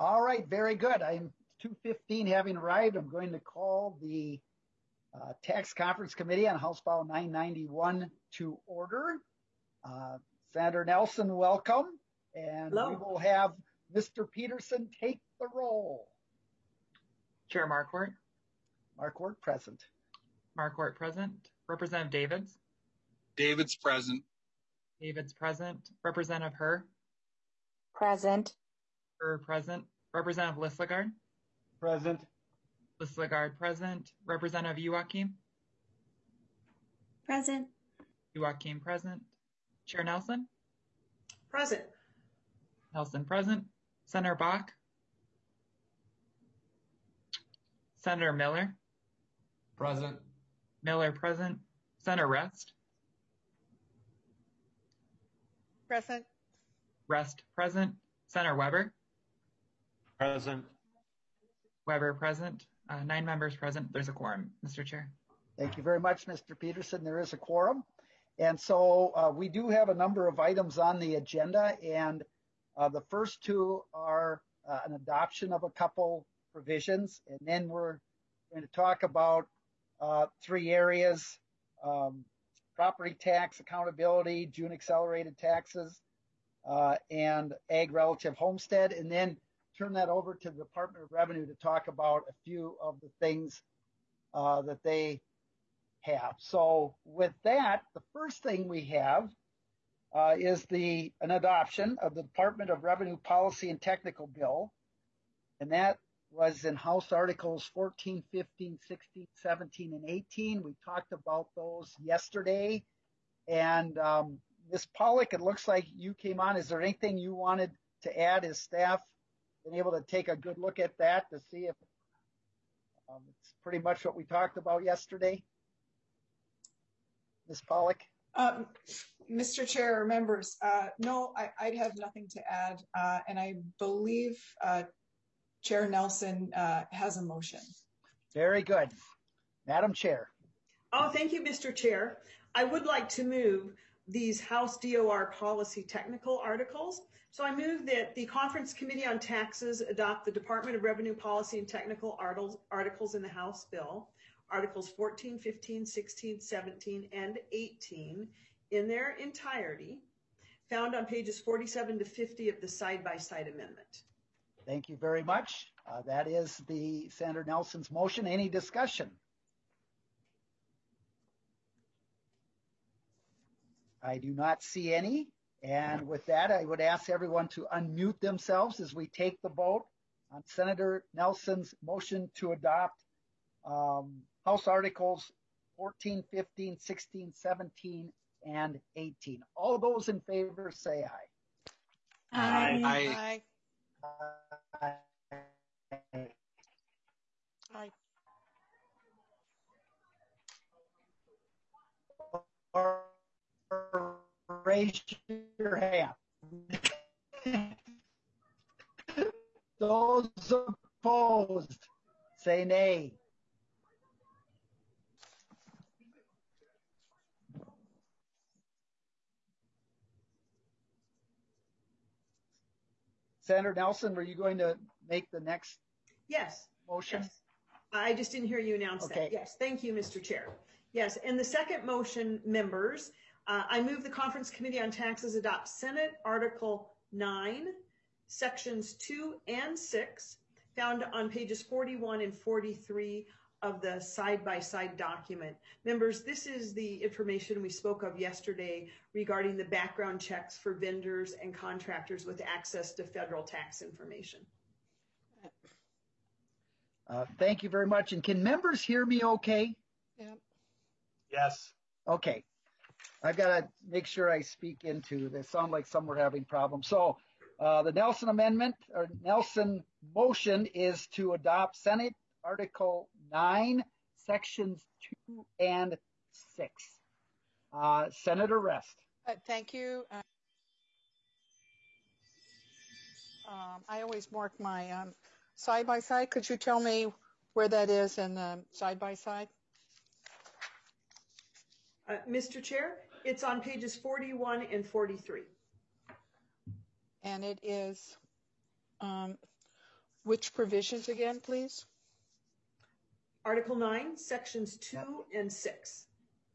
All right, very good. I'm 2:15 having arrived. I'm going to call the Tax Conference Committee on House File 991 to order. Senator Nelson, welcome. And Hello. We will have Mr. Peterson take the roll. Chair Marquardt. Marquardt, present. Marquardt, present. Representative Davids. Davids, present. Davids, present. Representative Herr. Present. Herr, present. Representative Lislegard. Present. Lislegard, present. Representative Youakim. Present. Youakim, present. Chair Nelson. Present. Nelson, present. Senator Bach. Senator Miller. Present. Miller, present. Senator Rest. Present. Rest, present. Senator Weber. Present. Weber, present. 9 members present. There's a quorum, Mr. Chair. Thank you very much, Mr. Peterson. There is a quorum. And so we do have a number of items on the agenda, and the first two are an adoption of a couple provisions, and then we're going to talk about 3 areas: property tax accountability, June accelerated taxes, and ag relative homestead, and then turn that over to the Department of Revenue to talk about a few of the things that they have. So with that, the first thing we have is an adoption of the Department of Revenue Policy and Technical Bill, and that was in House Articles 14, 15, 16, 17, and 18. We talked about those yesterday. And Ms. Pollock, it looks like you came on. Is there anything you wanted to add as staff? Been able to take a good look at that to see if it's pretty much what we talked about yesterday? Ms. Pollock? Mr. Chair, members, no, I'd have nothing to add. And I believe Chair Nelson has a motion. Very good. Madam Chair. Oh, thank you, Mr. Chair. I would like to move these House DOR policy technical articles. So I move that the Conference Committee on Taxes adopt the Department of Revenue Policy and Technical articles in the House bill, Articles 14, 15, 16, 17, and 18 in their entirety, found on pages 47 to 50 of the side-by-side amendment. Thank you very much. That is the Senator Nelson's motion. Any discussion? I do not see any. And with that, I would ask everyone to unmute themselves as we take the vote on Senator Nelson's motion to adopt House Articles 14, 15, 16, 17, and 18. All those in favor say aye. Aye. Aye. Aye. Or raise your hand. Those opposed say nay. Senator Nelson, were you going to make the next motion? Yes. I just didn't hear you announce that. Yes, thank you, Mr. Chair. Yes, and the second motion, members, I move the Conference Committee on Taxes adopt Senate Article 9, Sections 2 and 6, found on pages 41 and 43 of the side-by-side document. Members, this is the information we spoke of yesterday regarding the background checks for vendors and contractors with access to federal tax information. Thank you very much. And can members hear me okay? Yeah. Yes. Okay. I've got to make sure I speak into this. Sound like some were having problems. So the Nelson amendment or Nelson motion is to adopt Senate Article 9, Sections 2 and 6. Senator Rest. Thank you. I always mark my side-by-side. Could you tell me where that is in the side-by-side? Mr. Chair, it's on pages 41 and 43. And it is Which provisions again, please? Article 9, sections 2 and 6.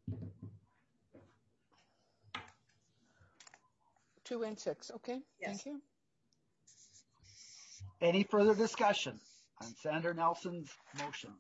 2 and 6. Okay, Yes. Thank you. Any further discussion on Senator Nelson's motion?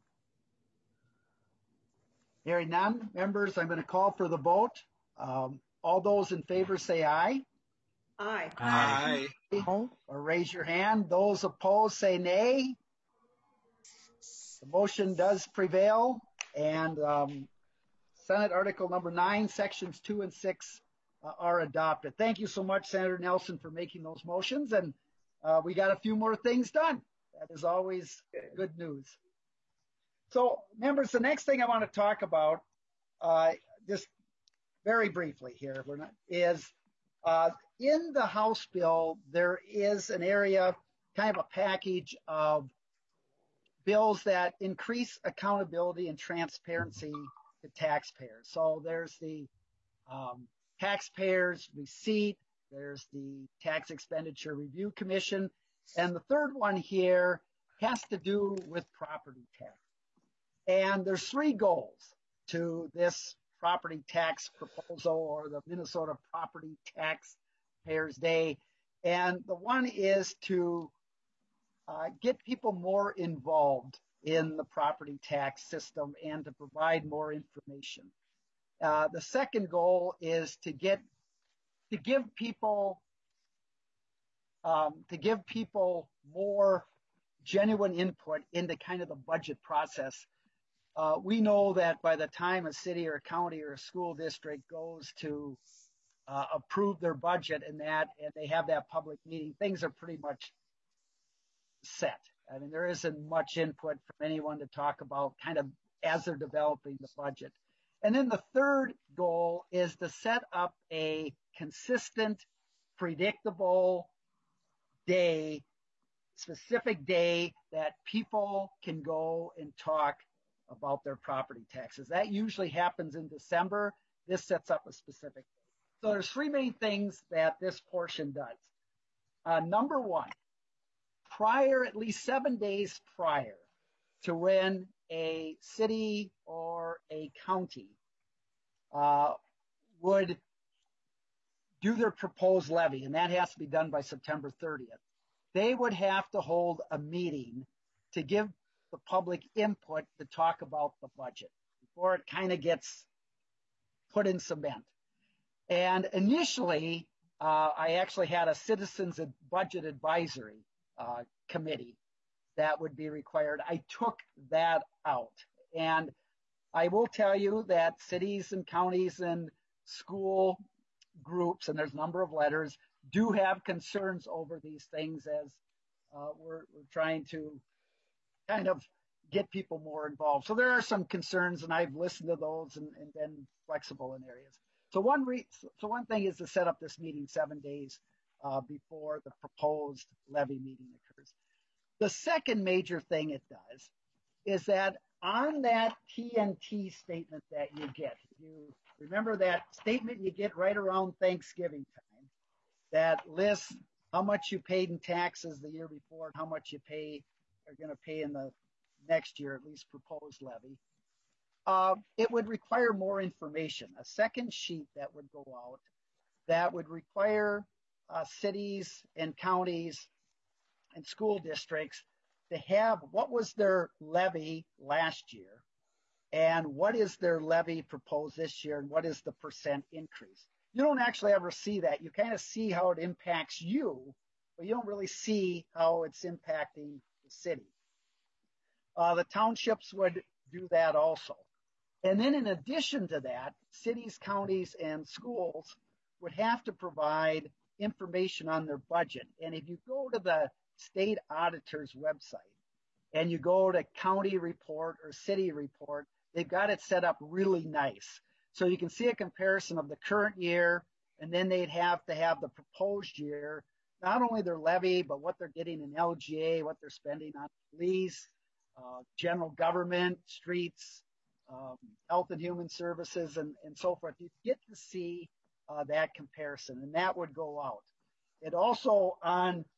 Hearing none, members, I'm going to call for the vote. All those in favor say aye. Aye. Aye. Or raise your hand. Those opposed say nay. The motion does prevail, and Senate Article number 9, sections 2 and 6 are adopted. Thank you so much, Senator Nelson, for making those motions, and we got a few more things done. That is always good news. So, members, the next thing I want to talk about, just very briefly here, is in the House bill, there is an area, kind of a package of bills that increase accountability and transparency to taxpayers. So there's the taxpayers receipt, there's the Tax Expenditure Review Commission, and the third one here has to do with property tax. And there's 3 goals to this property tax proposal, or the Minnesota Property Taxpayers Day. And the one is to get people more involved in the property tax system and to provide more information. The second goal is to give people more genuine input into kind of the budget process. We know that by the time a city or a county or a school district goes to approve their budget and they have that public meeting, things are pretty much set. I mean, there isn't much input from anyone to talk about kind of as they're developing the budget. And then the third goal is to set up a consistent, predictable day, specific day that people can go and talk about their property taxes. That usually happens in December. This sets up a specific day. So there's 3 main things that this portion does. Number 1, at least 7 days prior to when a city or a county would do their proposed levy, and that has to be done by September 30th, they would have to hold a meeting to give the public input to talk about the budget before it kind of gets put in cement. And initially, I actually had a citizens budget advisory committee that would be required. I took that out. And I will tell you that cities and counties and school groups, and there's a number of letters, do have concerns over these things as we're trying to kind of get people more involved. So there are some concerns, and I've listened to those and been flexible in areas. So one thing is to set up this meeting 7 days before the proposed levy meeting occurs. The second major thing it does is that on that TNT statement that you get, you remember that statement you get right around Thanksgiving time that lists how much you paid in taxes the year before and how much you are going to pay in the next year, at least proposed levy. It would require more information, a second sheet that would go out that would require cities and counties and school districts to have what was their levy last year and what is their levy proposed this year and what is the percent increase. You don't actually ever see that. You kind of see how it impacts you, but you don't really see how it's impacting the city. The townships would do that also. And then in addition to that, cities, counties, and schools would have to provide information on their budget. And if you go to the state auditor's website and you go to county report or city report, they've got it set up really nice. So you can see a comparison of the current year, and then they'd have to have the proposed year, not only their levy, but what they're getting in LGA, what they're spending on police, general government, streets, health and human services, and so forth. You get to see that comparison, and that would go out. It also, on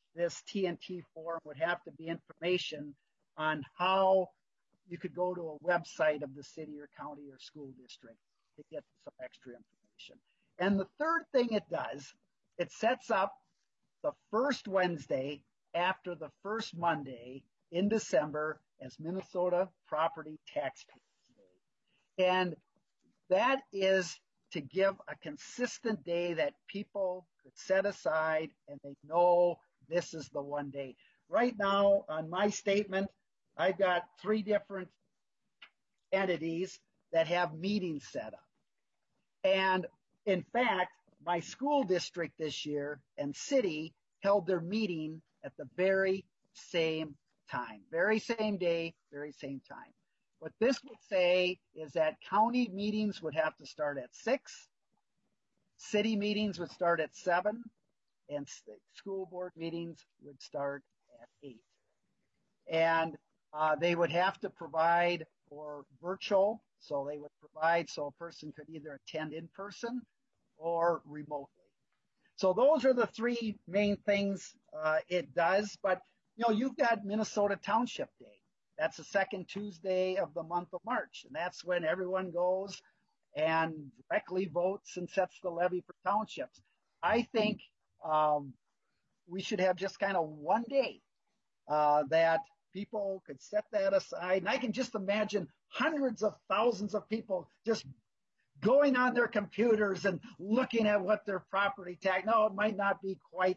this TNT form would have to be information on how you could go to a website of the city or county or school district to get some extra information. And the third thing it does, it sets up the first Wednesday after the first Monday in December as Minnesota Property Tax Payers Day. And that is to give a consistent day that people could set aside and they know this is the one day. Right now on my statement, I've got 3 different entities that have meetings set up. And in fact, my school district this year and city held their meeting at the very same time, very same day, very same time. What this would say is that county meetings would have to start at 6, city meetings would start at 7, and school board meetings would start at 8. And they would have to provide for virtual, so they would provide so a person could either attend in person or remotely. So those are the 3 main things it does. But, you know, you've got Minnesota Township Day. That's the second Tuesday of the month of March. And that's when everyone goes and directly votes and sets the levy for townships. I think we should have just kind of one day that people could set that aside. And I can just imagine hundreds of thousands of people just going on their computers and looking at what their property tax. No, it might not be quite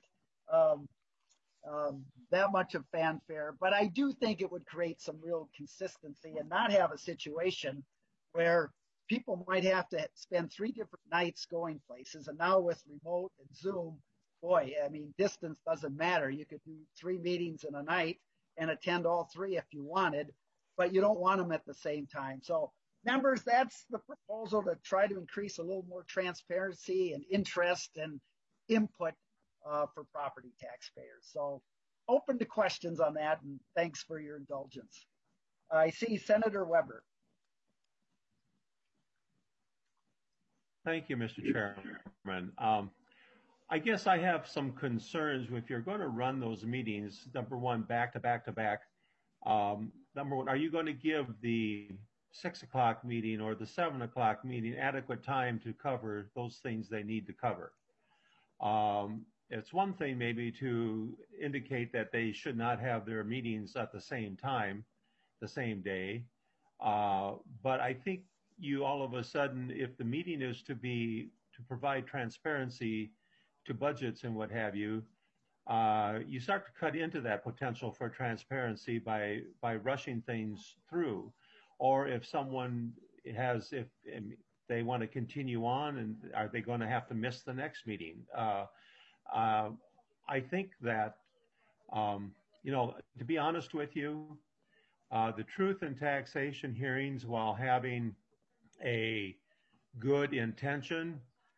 that much of fanfare, but I do think it would create some real consistency and not have a situation where people might have to spend 3 different nights going places. And now with remote and Zoom, boy, I mean, distance doesn't matter. You could do 3 meetings in a night and attend all 3 if you wanted, but you don't want them at the same time. So members, that's the proposal, to try to increase a little more transparency and interest and input for property taxpayers. So open to questions on that, and thanks for your indulgence. I see Senator Weber. Thank you, Mr. Chairman. I guess I have some concerns if you're going to run those meetings, number one, back to back to back. Number one, are you going to give the 6 o'clock meeting or the 7 o'clock meeting adequate time to cover those things they need to cover? It's one thing maybe to indicate that they should not have their meetings at the same time, the same day. But I think you all of a sudden, if the meeting is to provide transparency to budgets and what have you, you start to cut into that potential for transparency by rushing things through. Or if someone if they want to continue on, and are they going to have to miss the next meeting? I think that, to be honest with you, the truth and taxation hearings, while having a good intention,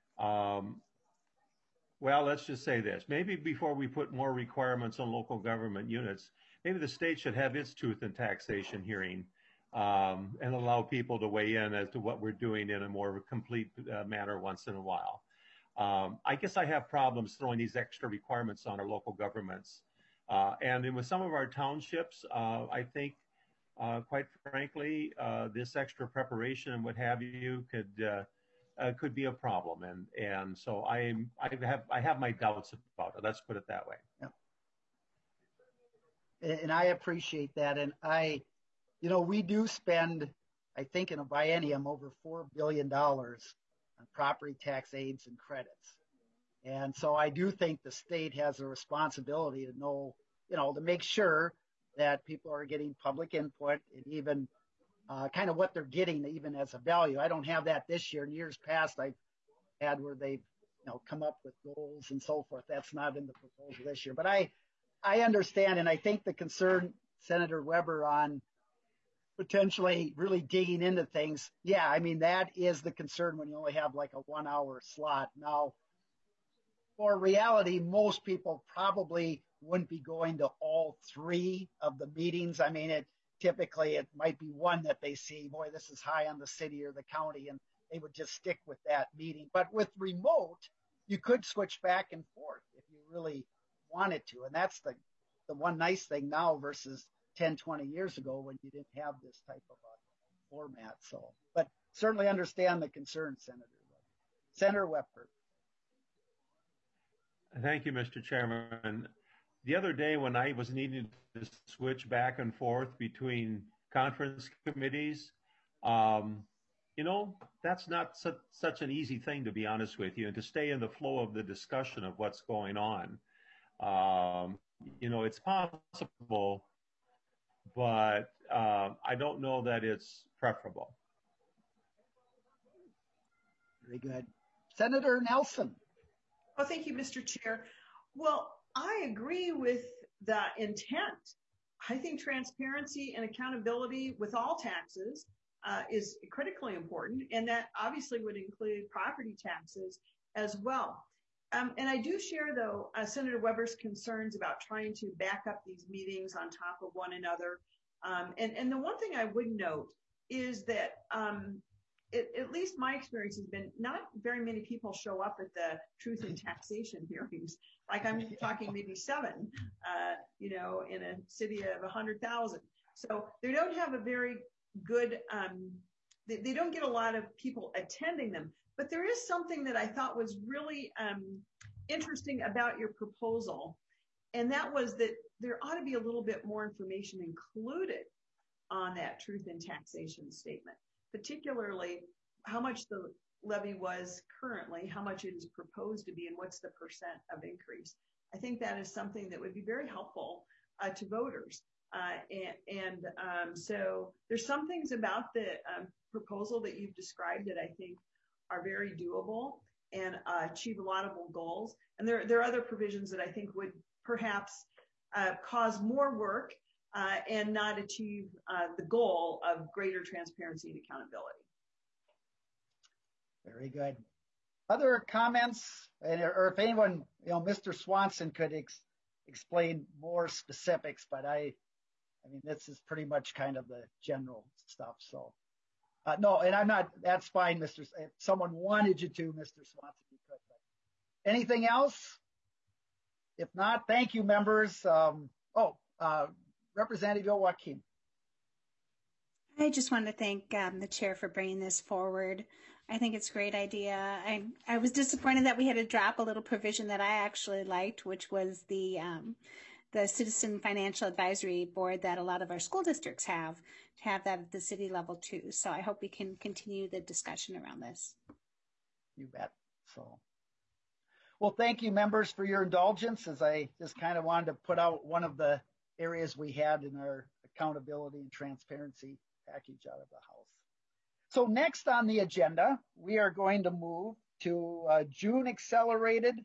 well, let's just say this. Maybe before we put more requirements on local government units, maybe the state should have its truth and taxation hearing and allow people to weigh in as to what we're doing in a more complete manner once in a while. I guess I have problems throwing these extra requirements on our local governments. And with some of our townships, I think, quite frankly, this extra preparation and what have you could be a problem. And so I have my doubts about it. Let's put it that way. Yeah. And I appreciate that. And we do spend, I think in a biennium, over $4 billion on property tax aids and credits. And so I do think the state has a responsibility to know, to make sure that people are getting public input and even kind of what they're getting even as a value. I don't have that this year. In years past, I've had where they've come up with goals and so forth. That's not in the proposal this year. But I understand, and I think the concern, Senator Weber, on potentially really digging into things. Yeah, I mean, that is the concern when you only have like a 1-hour slot. Now, for reality, most people probably wouldn't be going to all 3 of the meetings. I mean, typically it might be one that they see, boy, this is high on the city or the county, and they would just stick with that meeting. But with remote, you could switch back and forth if you really wanted to. And that's the one nice thing now versus 10, 20 years ago when you didn't have this type of a format. So, but certainly understand the concern, Senator. Senator Wepper. Thank you, Mr. Chairman. The other day when I was needing to switch back and forth between conference committees, that's not such an easy thing, to be honest with you, and to stay in the flow of the discussion of what's going on. It's possible, but I don't know that it's preferable. Very good. Senator Nelson. Oh, thank you, Mr. Chair. Well, I agree with the intent. I think transparency and accountability with all taxes is critically important, and that obviously would include property taxes as well. And I do share, though, Senator Weber's concerns about trying to back up these meetings on top of one another. And the one thing I would note is that at least my experience has been not very many people show up at the Truth in Taxation hearings. Like I'm talking maybe 7, in a city of 100,000. So they don't have a very good, they don't get a lot of people attending them. But there is something that I thought was really interesting about your proposal. And that was that there ought to be a little bit more information included on that Truth in Taxation statement, particularly how much the levy was currently, how much it is proposed to be, and what's the percent of increase. I think that is something that would be very helpful to voters. So there's some things about the proposal that you've described that I think are very doable and achieve laudable goals. And there are other provisions that I think would perhaps cause more work and not achieve the goal of greater transparency and accountability. Very good. Other comments, or if anyone, Mr. Swanson could explain more specifics, but I mean, this is pretty much kind of the general stuff. So, no, and I'm not, that's fine, If someone wanted you to, Mr. Swanson, you could. But anything else? If not, thank you, members. Representative Joaquin. I just want to thank the chair for bringing this forward. I think it's a great idea. I was disappointed that we had to drop a little provision that I actually liked, which was the Citizen Financial Advisory Board that a lot of our school districts have, to have that at the city level too. So I hope we can continue the discussion around this. You bet. So, well, thank you, members, for your indulgence, as I just kind of wanted to put out one of the areas we had in our accountability and transparency package out of the House. So next on the agenda, we are going to move to June accelerated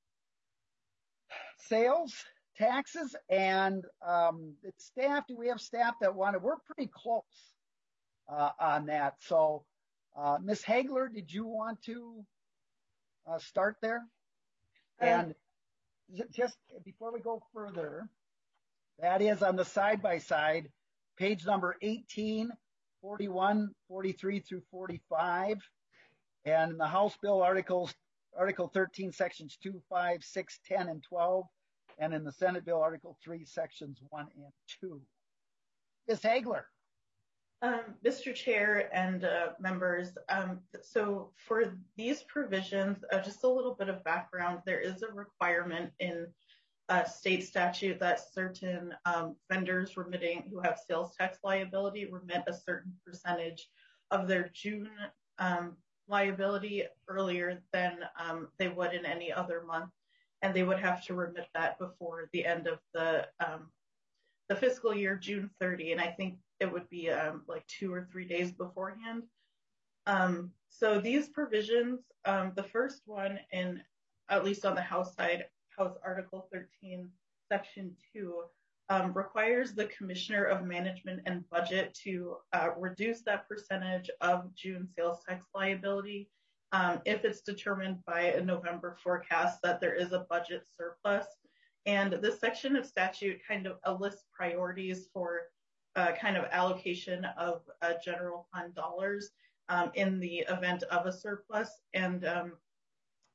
sales taxes, and staff. Do we have staff that want to? We're pretty close on that. So, Ms. Hagler, did you want to start there? And just before we go further, that is on the side-by-side, page number 18, 41, 43 through 45, and the House Bill Article 13, sections 2, 5, 6, 10, and 12, and in the Senate Bill Article 3, sections 1 and 2. Ms. Hagler. Mr. Chair and members, so for these provisions, just a little bit of background, there is a requirement in state statute that certain vendors remitting who have sales tax liability remit a certain percentage of their June liability earlier than they would in any other month, and they would have to remit that before the end of the fiscal year, June 30, and I think it would be like 2 or 3 days beforehand. So these provisions, the first one, in at least on the House side, House Article 13, Section 2, requires the Commissioner of Management and Budget to reduce that percentage of June sales tax liability if it's determined by a November forecast that there is a budget surplus. And this section of statute kind of lists priorities for kind of allocation of general fund dollars in the event of a surplus. And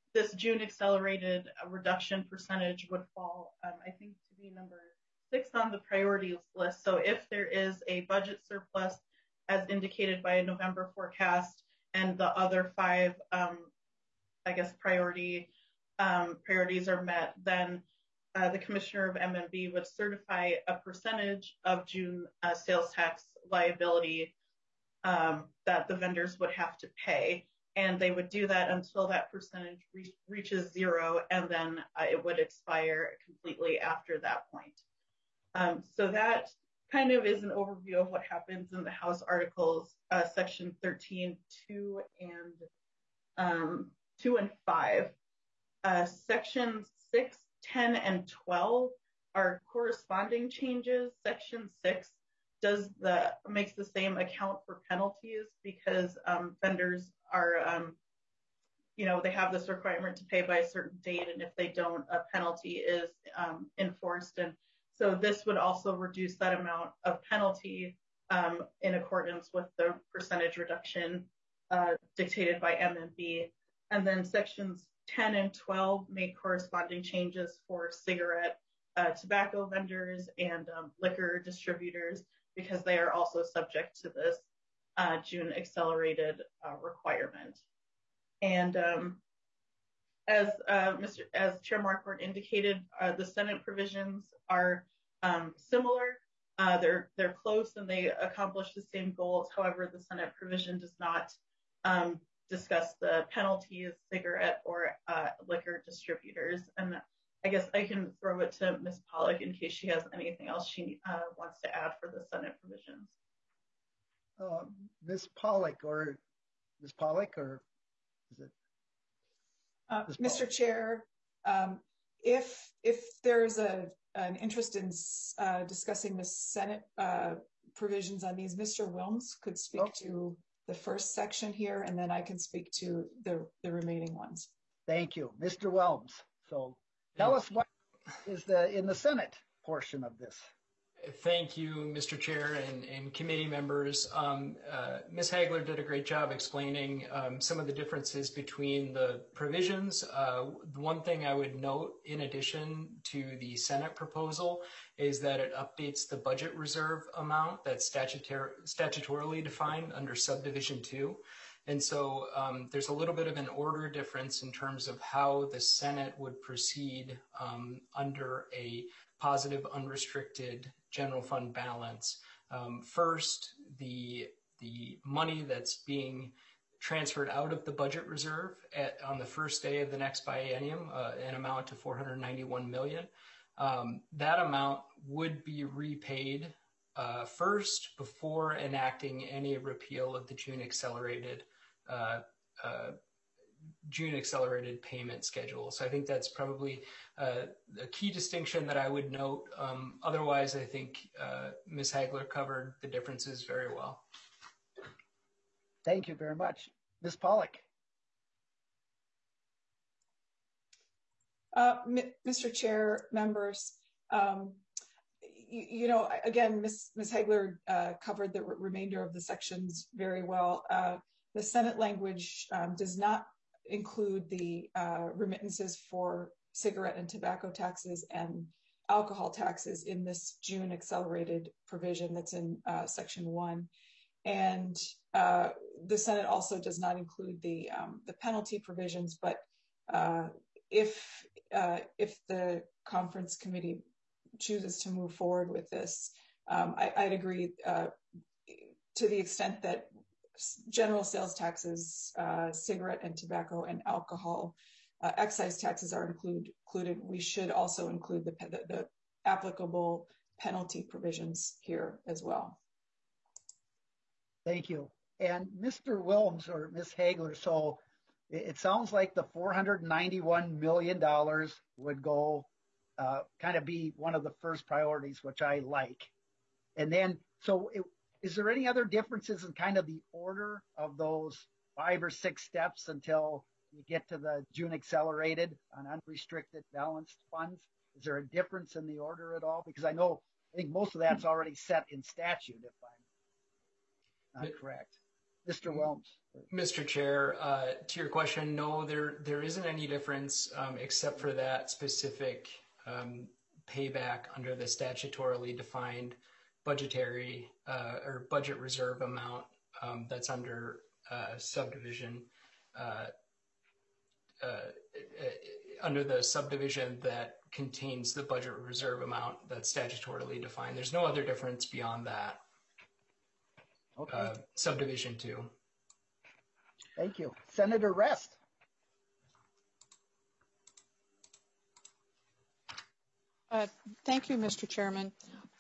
this June accelerated reduction percentage would fall, I think, to be number 6 on the priorities list. So if there is a budget surplus as indicated by a November forecast and the other 5, I guess, priorities are met, then the Commissioner of MMB would certify a percentage of June sales tax liability that the vendors would have to pay. And they would do that until that percentage reaches 0, and then it would expire completely after that point. So that kind of is an overview of what happens in the House Articles, Section 13, 2 and 5. Sections 6, 10, and 12 are corresponding changes. Section 6 makes the same account for penalties because vendors are, they have this requirement to pay by a certain date, and if they don't, a penalty is enforced. And so this would also reduce that amount of penalty in accordance with the percentage reduction dictated by MMB. And then sections 10 and 12 make corresponding changes for cigarette, tobacco vendors, and liquor distributors, because they are also subject to this June accelerated requirement. And as Chair Marquardt indicated, the Senate provisions are similar. They're close and they accomplish the same goals. However, the Senate provision does not discuss the penalties, cigarette or liquor distributors. And I guess I can throw it to Ms. Pollack in case she has anything else she wants to add for the Senate provisions. Ms. Pollack, or is it? Mr. Chair, if there's an interest in discussing the Senate provisions on these, Mr. Wilms could speak to the first section here, and then I can speak to the remaining ones. Thank you, Mr. Wilms. So tell us what is in the Senate portion of this. Thank you, Mr. Chair and committee members. Ms. Hagler did a great job explaining some of the differences between the provisions. The one thing I would note in addition to the Senate proposal is that it updates the budget reserve amount that's statutorily defined under subdivision 2. And so there's a little bit of an order difference in terms of how the Senate would proceed under a positive unrestricted general fund balance. First, the money that's being transferred out of the budget reserve on the first day of the next biennium, an amount to $491 million. That amount would be repaid first before enacting any repeal of the June accelerated payment schedule. So I think that's probably a key distinction that I would note. Otherwise, I think Ms. Hagler covered the differences very well. Thank you very much. Ms. Pollack. Mr. Chair, members, again, Ms. Hagler covered the remainder of the sections very well. The Senate language does not include the remittances for cigarette and tobacco taxes and alcohol taxes in this June accelerated provision that's in section 1. And the Senate also does not include the penalty provisions, but if the conference committee chooses to move forward with this, I'd agree to the extent that general sales taxes, cigarette and tobacco and alcohol excise taxes are included. We should also include the applicable penalty provisions here as well. Thank you. And Mr. Wilms or Ms. Hagler, so it sounds like the $491 million would go kind of be one of the first priorities, which I like. And then, so is there any other differences in kind of the order of those 5 or 6 steps until you get to the June accelerated on unrestricted balanced funds? Is there a difference in the order at all? Because I think most of that's already set in statute, if I'm not correct. Mr. Wilms. Mr. Chair, to your question, no, there isn't any difference except for that specific payback under the statutorily defined budgetary or budget reserve amount that's under subdivision under the subdivision that contains the budget reserve amount that's statutorily defined. There's no other difference beyond that. Okay. Subdivision 2. Thank you. Senator Rest. Thank you, Mr. Chairman.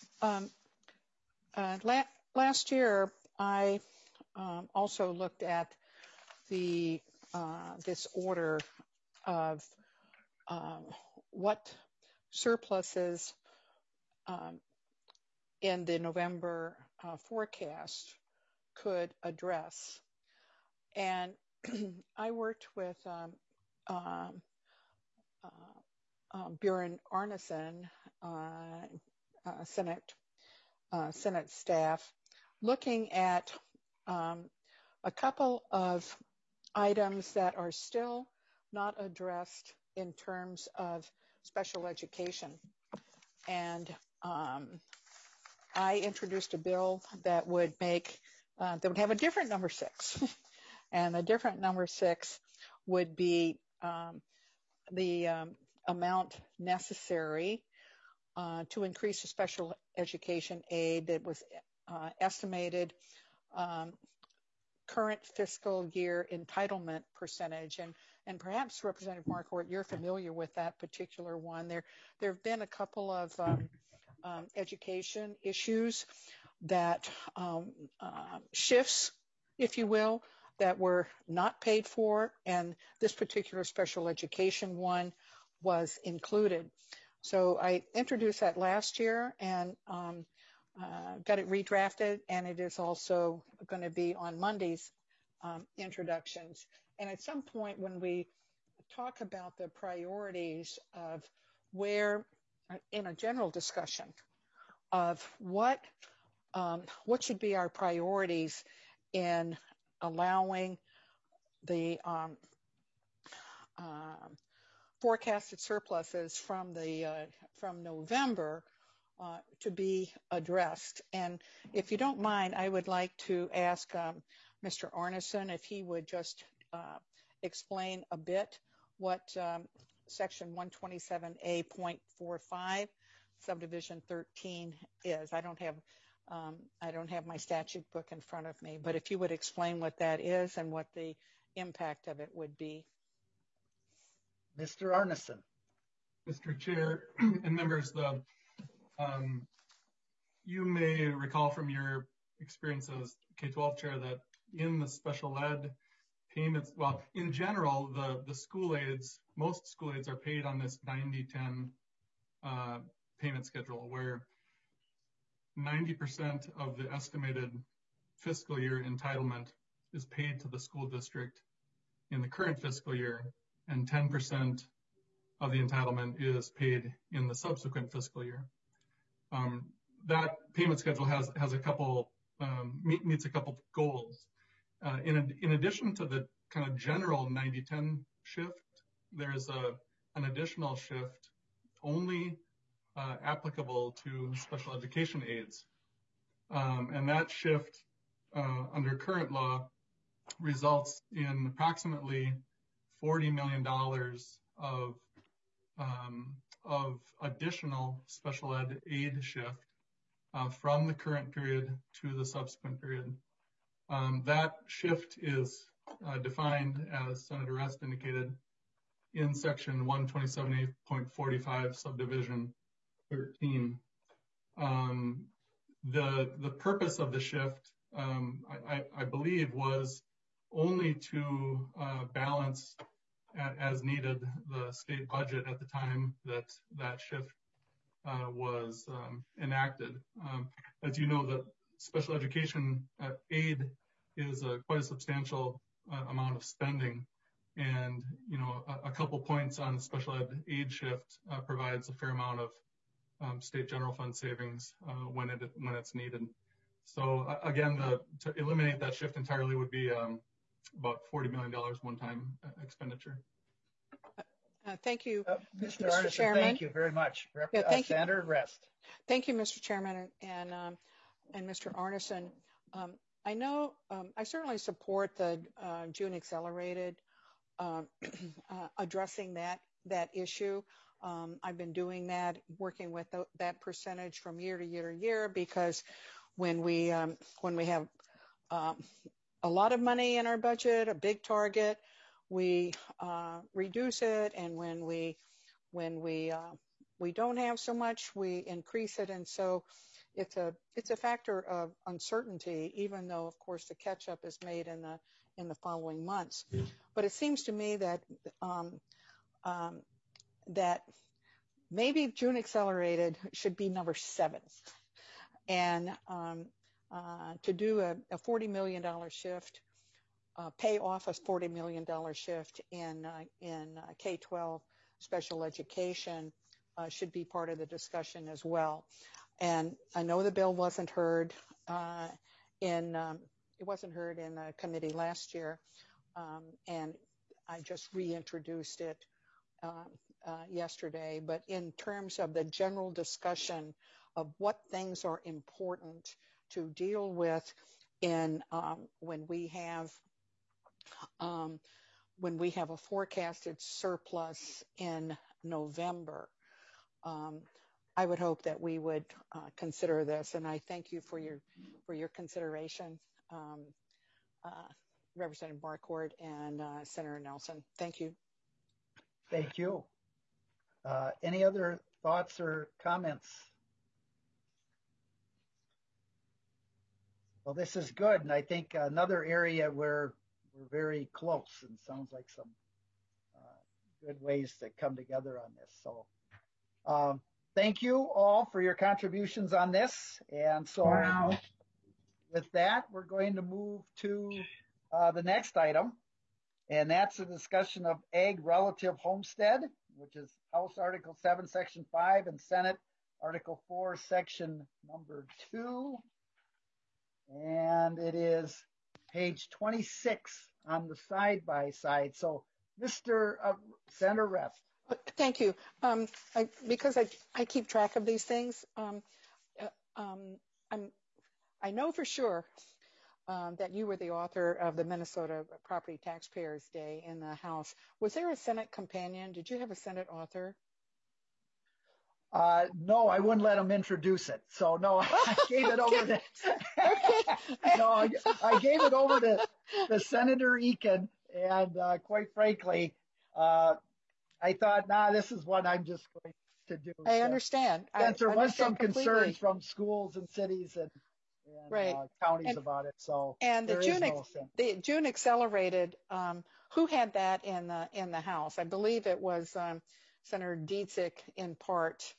Last year, I also looked at the this order of what surpluses in the November forecast could address. And I worked with Bjorn Arneson, Senate staff, looking at a couple of items that are still not addressed in terms of special education. And I introduced a bill that would make, that would have a different number 6. And a different number 6 would be the amount necessary to increase the special education aid that was estimated current fiscal year entitlement percentage. And perhaps, Representative Marquardt, you're familiar with that particular one. There have been a couple of education issues that shifts, if you will, that were not paid for, and this particular special education one was included. So I introduced that last year and got it redrafted, and it is also going to be on Monday's introductions. And at some point when we talk about the priorities of where, in a general discussion of what should be our priorities in allowing the forecasted surpluses from November to be addressed. And if you don't mind, I would like to ask Mr. Arneson if he would just explain a bit what section 127A.45 subdivision 13 is. I don't have my statute book in front of me, but if you would explain what that is and what the impact of it would be. Mr. Arneson. Mr. Chair and members, you may recall from your experience as K-12 chair that in the special ed payments, well, in general, the school aids, most school aids are paid on this 90-10 payment schedule, where 90% of the estimated fiscal year entitlement is paid to the school district in the current fiscal year, and 10% of the entitlement is paid in the subsequent fiscal year. That payment schedule has a couple, meets a couple goals. In addition to the kind of general 90-10 shift, there's an additional shift only applicable to special education aids. And that shift under current law results in approximately $40 million of additional special ed aid shift from the current period to the subsequent period. That shift is defined, as Senator Rest indicated, in section 127A.45 subdivision 13. The purpose of the shift, I believe, was only to balance as needed the state budget at the time that shift was enacted. As you know, the special education aid is quite a substantial amount of spending, and a couple points on the special ed aid shift provides a fair amount of state general fund savings when it's needed. So again, to eliminate that shift entirely would be about $40 million one-time expenditure. Thank you, Mr. Mr. Chairman. Thank you very much. Senator Rest. Thank you, Mr. Chairman and Mr. Arneson. I know I certainly support the June accelerated addressing that issue. I've been doing that, working with that percentage from year to year to year, because when we have a lot of money in our budget, a big target, we reduce it, and when we don't have so much, we increase it, and so it's a factor of uncertainty, even though of course the catch up is made in the following months. But it seems to me that that maybe June accelerated should be number 7, and to do a $40 million shift, pay off a $40 million shift in K-12 special education should be part of the discussion as well. And I know the bill wasn't heard in the committee last year, and I just reintroduced it yesterday. But in terms of the general discussion of what things are important to deal with in when we have a forecasted surplus in November, I would hope that we would consider this, and I thank you for your consideration, Representative Marquardt and Senator Nelson. Thank you. Thank you. Any other thoughts or comments? Well, this is good, and I think another area where we're very close, and sounds like some good ways to come together on this. So thank you all for your contributions on this. And so with that, we're going to move to the next item, and that's a discussion of Ag Relative Homestead, which is House Article 7, Section 5, and Senate Article 4, Section number 2. And it is page 26 on the side-by-side. So, Mr. Senator Rest. Thank you. Because I keep track of these things, I know for sure that you were the author of the Minnesota Property Taxpayers Day in the House. Was there a Senate companion? Did you have a Senate author? No, I wouldn't let him introduce it. So no, I gave it over to. No, I gave it over to Senator Eakin, and quite frankly, I thought, this is what I'm just going to do. I understand. There was some concerns from schools and cities and counties about it. So and the June accelerated. Who had that in the House? I believe it was Senator Dietzick in part.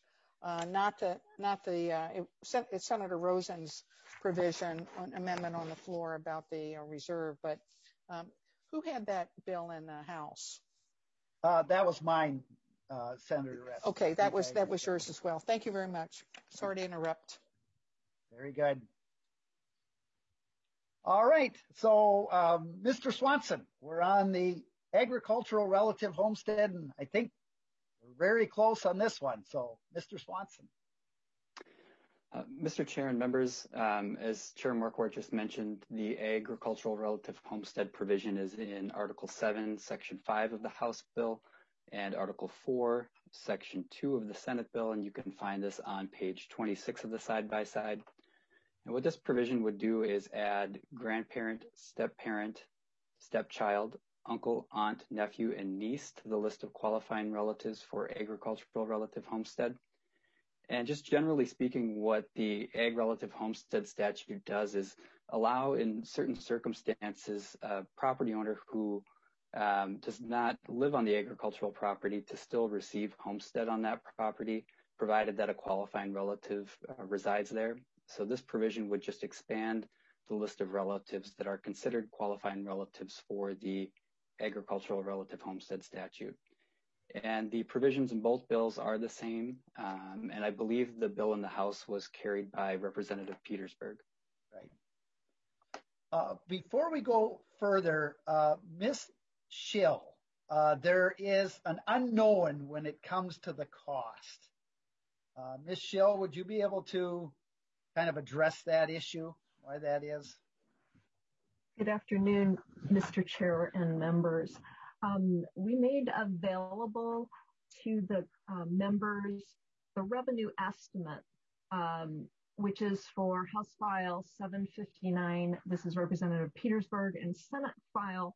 It's Senator Rosen's provision, amendment on the floor about the reserve, but who had that bill in the House? That was mine, Senator Rest. Okay, that was yours as well. Thank you very much. Sorry to interrupt. Very good. All right, so Mr. Swanson, we're on the agricultural relative homestead, and I think we're very close on this one. So, Mr. Swanson. Mr. Chair and members, as Chair Marquardt just mentioned, the agricultural relative homestead provision is in Article 7, Section 5 of the House bill, and Article 4, Section 2 of the Senate bill, and you can find this on page 26 of the side-by-side. And what this provision would do is add grandparent, step-parent, stepchild, uncle, aunt, nephew, and niece to the list of qualifying relatives for agricultural relative homestead. And just generally speaking, what the Ag Relative Homestead statute does is allow, in certain circumstances, a property owner who does not live on the agricultural property to still receive homestead on that property, provided that a qualifying relative resides there. So this provision would just expand the list of relatives that are considered qualifying relatives for the agricultural relative homestead statute. And the provisions in both bills are the same, and I believe the bill in the House was carried by Representative Petersburg. Right. Before we go further, Ms. Schill, there is an unknown when it comes to the cost. Ms. Schill, would you be able to kind of address that issue, why that is? Good afternoon, Mr. Chair and members. We made available to the members the revenue estimate, which is for House File 759. This is Representative Petersburg, and Senate File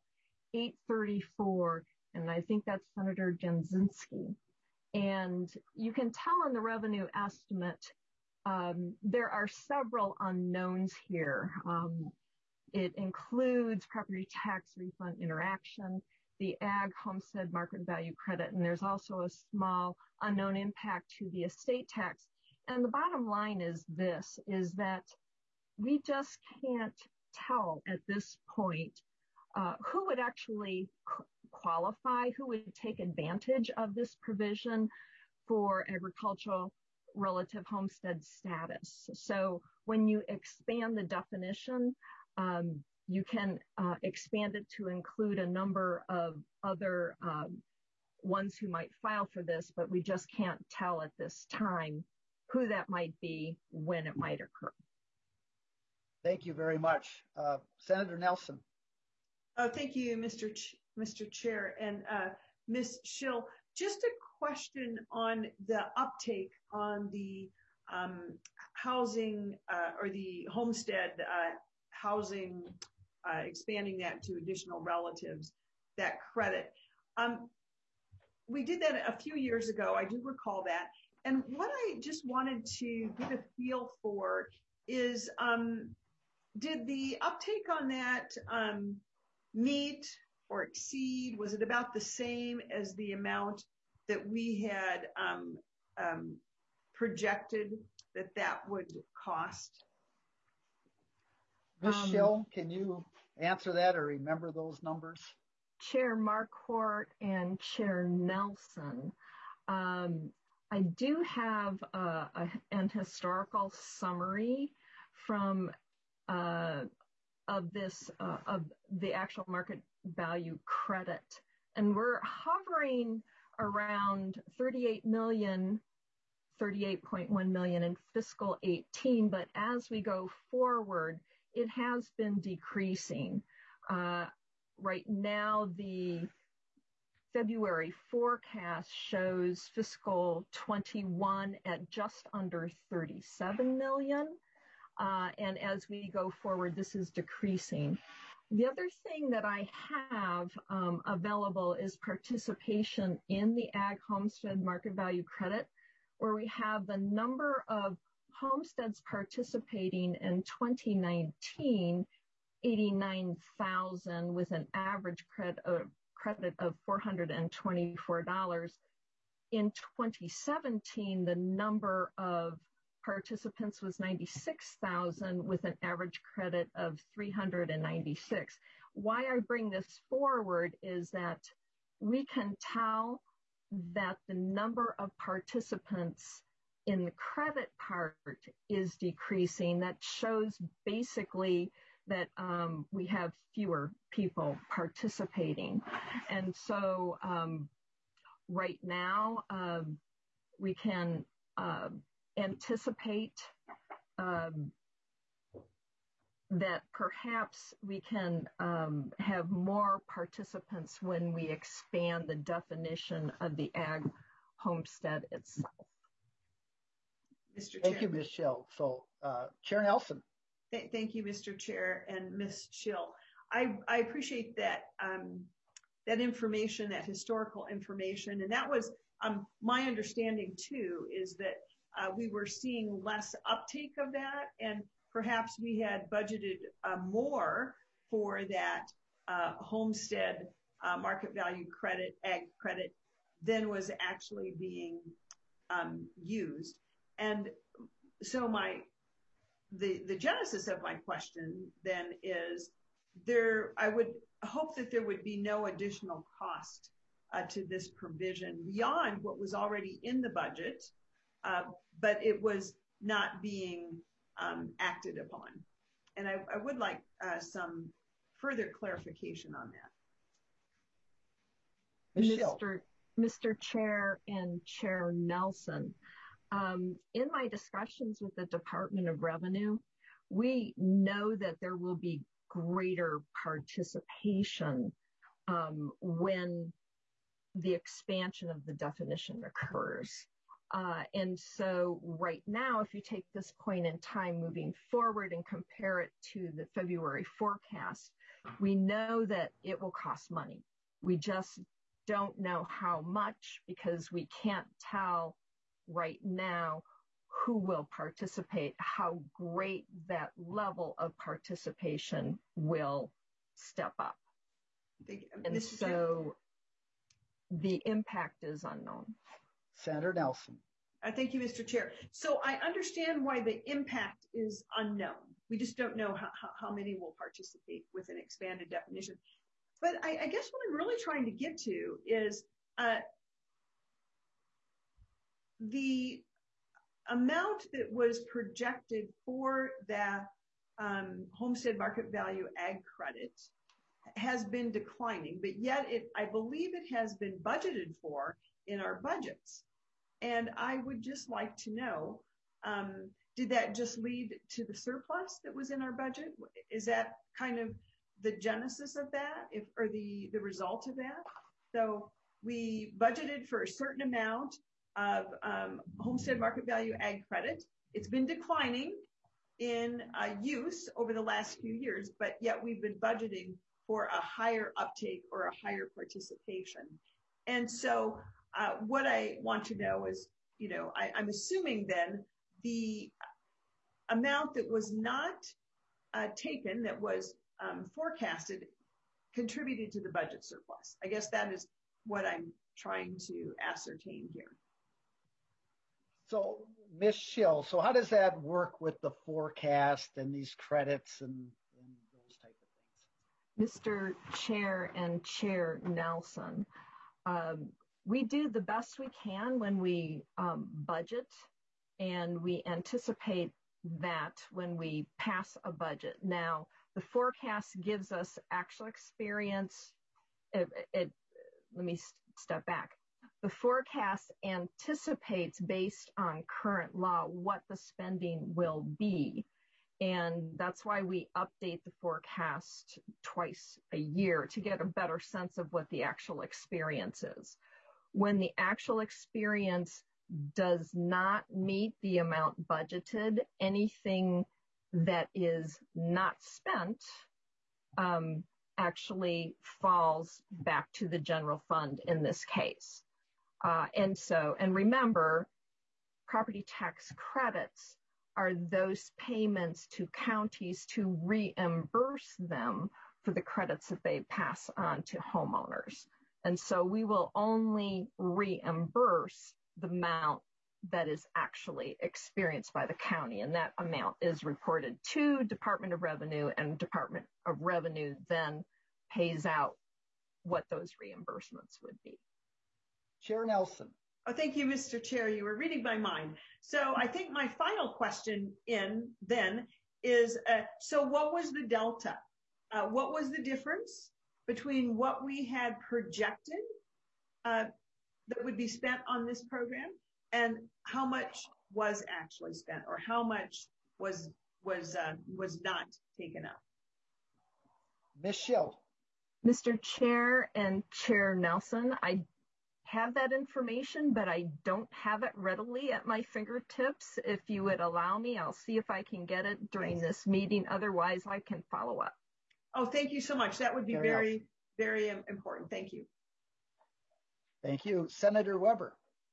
834, and I think that's Senator Jasinski. And you can tell in the revenue estimate, there are several unknowns here. It includes property tax refund interaction, the ag homestead market value credit, and there's also a small unknown impact to the estate tax. And the bottom line is this, is that we just can't tell at this point who would actually qualify, who would take advantage of this provision for agricultural relative homestead status. So when you expand the definition, you can expand it to include a number of other ones who might file for this, but we just can't tell at this time who that might be, when it might occur. Thank you very much. Senator Nelson. Thank you, Mr. Chair. And Ms. Schill, just a question on the uptake on the housing or the homestead housing, expanding that to additional relatives, that credit. We did that a few years ago. I do recall that. And what I just wanted to get a feel for is, did the uptake on that meet or exceed? Was it about the same as the amount that we had projected that would cost? Ms. Schill, can you answer that or remember those numbers? Chair Marquardt and Chair Nelson, I do have an historical summary from of the actual market value credit, and we're hovering around 38 million, 38.1 million in fiscal 18, but as we go forward, it has been decreasing. Right now, the February forecast shows fiscal 21 at just under 37 million. And as we go forward, this is decreasing. The other thing that I have available is participation in the Ag Homestead Market Value Credit, where we have the number of homesteads participating in 2019, 89,000 with an average credit of $424. In 2017, the number of participants was 96,000 with an average credit of 396. Why I bring this forward is that we can tell that the number of participants in the credit part is decreasing. That shows basically that we have fewer people participating. And so right now we can anticipate that perhaps we can have more participants when we expand the definition of the ag homestead itself. Mr. Chair. Thank you, Ms. Schill. So Chair Nelson. Thank you, Mr. Chair and Ms. Schill. I appreciate that that information, that historical information, and that was my understanding too, is that we were seeing less uptake of that, and perhaps we had budgeted more for that homestead market value credit, ag credit, than was actually being used. And so the genesis of my question then is, I would hope that there would be no additional cost to this provision beyond what was already in the budget, but it was not being acted upon. And I would like some further clarification on that. Mr. Chair and Chair Nelson, in my discussions with the Department of Revenue, we know that there will be greater participation when the expansion of the definition occurs. And so right now, if you take this point in time moving forward and compare it to the February forecast, we know that it will cost money. We just don't know how much because we can't tell right now who will participate, how great that level of participation will step up. And so the impact is unknown. Senator Nelson. Thank you, Mr. Chair. So I understand why the impact is unknown. We just don't know how many will participate with an expanded definition. But I guess what I'm really trying to get to is the amount that was projected for the homestead market value ag credit has been declining, but yet I believe it has been budgeted for in our budgets. And I would just like to know, did that just lead to the surplus that was in our budget? Is that kind of the genesis of that, or the result of that? So we budgeted for a certain amount of homestead market value ag credit. It's been declining in use over the last few years, but yet we've been budgeting for a higher uptake or a higher participation. And so what I want to know is, I'm assuming then the amount that was not taken, that was forecasted, contributed to the budget surplus. I guess that is what I'm trying to ascertain here. So, Ms. Schill, so how does that work with the forecast and these credits and those type of things? Mr. Chair and Chair Nelson, we do the best we can when we budget, and we anticipate that when we pass a budget. Now, the forecast gives us actual experience. Let me step back. The forecast anticipates, based on current law, what the spending will be. And that's why we update the forecast twice a year to get a better sense of what the actual experience is. When the actual experience does not meet the amount budgeted, anything that is not spent actually falls back to the general fund in this case. And remember, property tax credits are those payments to counties to reimburse them for the credits that they pass on to homeowners. And so we will only reimburse the amount that is actually experienced by the county, and that amount is reported to Department of Revenue, and Department of Revenue then pays out what those reimbursements would be. Chair Nelson. Oh, thank you, Mr. Chair. You were reading my mind. So I think my final question then is, so what was the delta? What was the difference between what we had projected that would be spent on this program and how much was actually spent, or how much was not taken up? Ms. Schill. Mr. Chair and Chair Nelson, I have that information, but I don't have it readily at my fingertips. If you would allow me, I'll see if I can get it during this meeting. Otherwise, I can follow up. Oh, thank you so much. That would be very, very important. Thank you. Thank you. Senator Weber.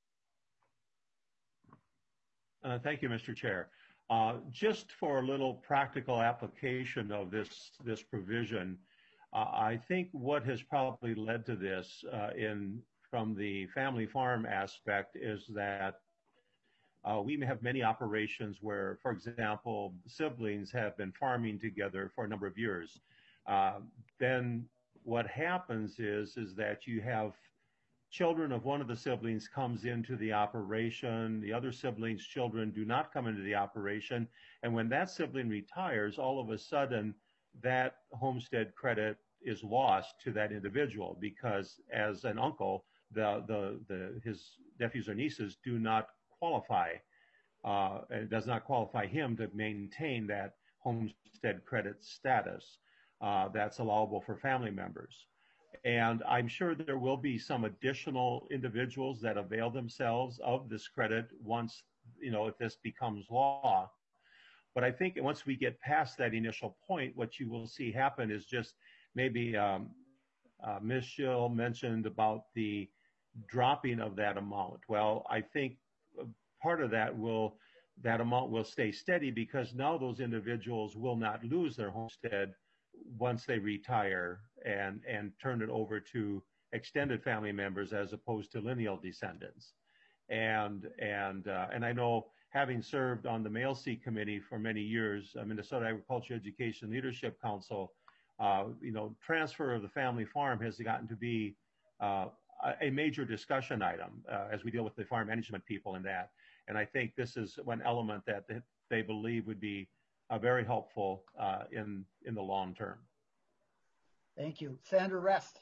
Thank you, Mr. Chair. Just for a little practical application of this provision, I think what has probably led to this from the family farm aspect is that we may have many operations where, for example, siblings have been farming together for a number of years. Then what happens is that you have children of one of the siblings comes into the operation, the other sibling's children do not come into the operation, and when that sibling retires, all of a sudden that homestead credit is lost to that individual because as an uncle, his nephews or nieces do not qualify. It does not qualify him to maintain that homestead credit status that's allowable for family members. And I'm sure there will be some additional individuals that avail themselves of this credit once, if this becomes law. But I think once we get past that initial point, what you will see happen is just maybe Ms. Schill mentioned about the dropping of that amount. Well, I think part of that amount will stay steady because now those individuals will not lose their homestead once they retire and turn it over to extended family members as opposed to lineal descendants. And I know, having served on the MAILC committee for many years, Minnesota Agriculture Education Leadership Council, transfer of the family farm has gotten to be a major discussion item as we deal with the farm management people in that. And I think this is one element that they believe would be very helpful in the long term. Thank you. Sandra Rest.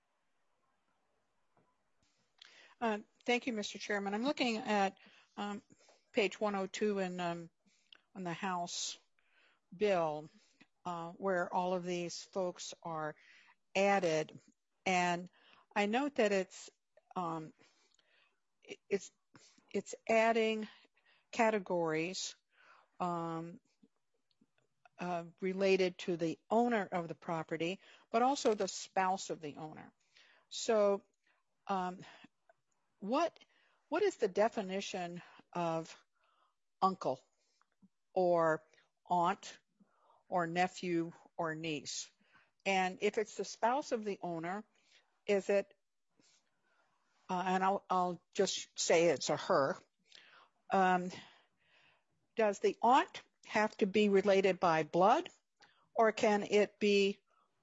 Thank you, Mr. Chairman. I'm looking at page 102 in the House bill where all of these folks are added, and I note that it's adding categories related to the owner of the property, but also the spouse of the owner. So what is the definition of uncle or aunt or nephew or niece? And if it's the spouse of the owner, is it, and I'll just say it's a her, does the aunt have to be related by blood, or can it be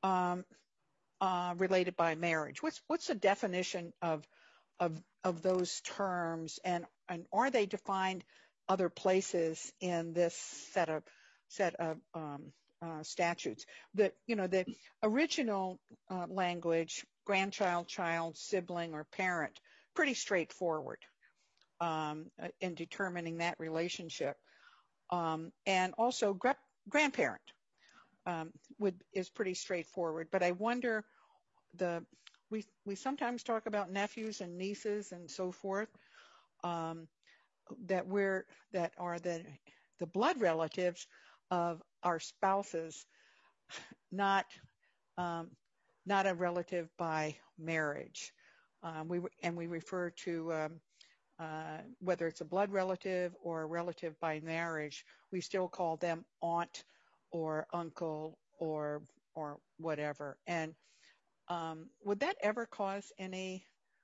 related by marriage? What's the definition of those terms, and are they defined other places in this set of statutes? The original language, grandchild, child, sibling, or parent, pretty straightforward in determining that relationship. And also grandparent is pretty straightforward. But I wonder, we sometimes talk about nephews and nieces and so forth, that are the blood relatives of our spouses, not a relative by marriage. We refer to whether it's a blood relative or a relative by marriage, we still call them aunt or uncle or whatever. And would that ever cause any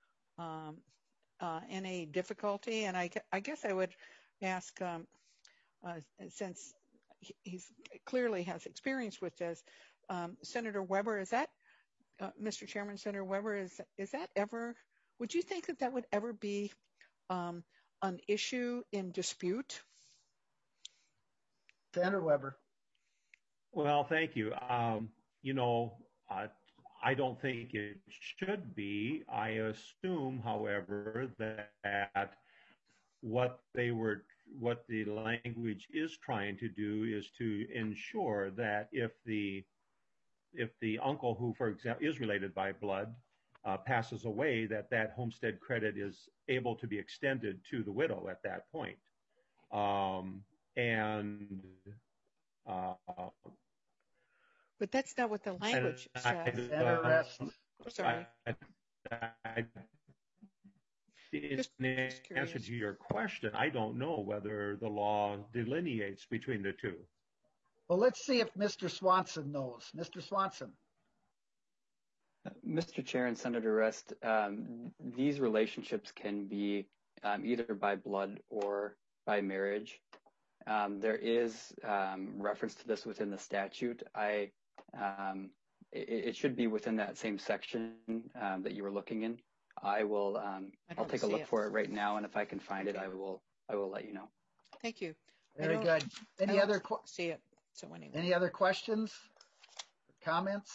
difficulty? And I guess I would ask, since he's clearly has experience with this, Senator Weber, is that, Mr. Chairman, Senator Weber, is that ever, would you think that would ever be an issue in dispute? Senator Weber. Well, thank you. I don't think it should be. I assume, however, that what the language is trying to do is to ensure that if the uncle who, for example, is related by blood passes away, that homestead credit is able to be extended to the widow at that point. But that's not what the language says. Sorry. In answer to your question, I don't know whether the law delineates between the two. Well, let's see if Mr. Swanson knows. Mr. Swanson. Mr. Chair and Senator Rest, these relationships can be either by blood or by marriage. There is reference to this within the statute. It should be within that same section that you were looking in. I'll take a look for it right now, and if I can find it, I will let you know. Thank you. Very good. Any other questions or comments?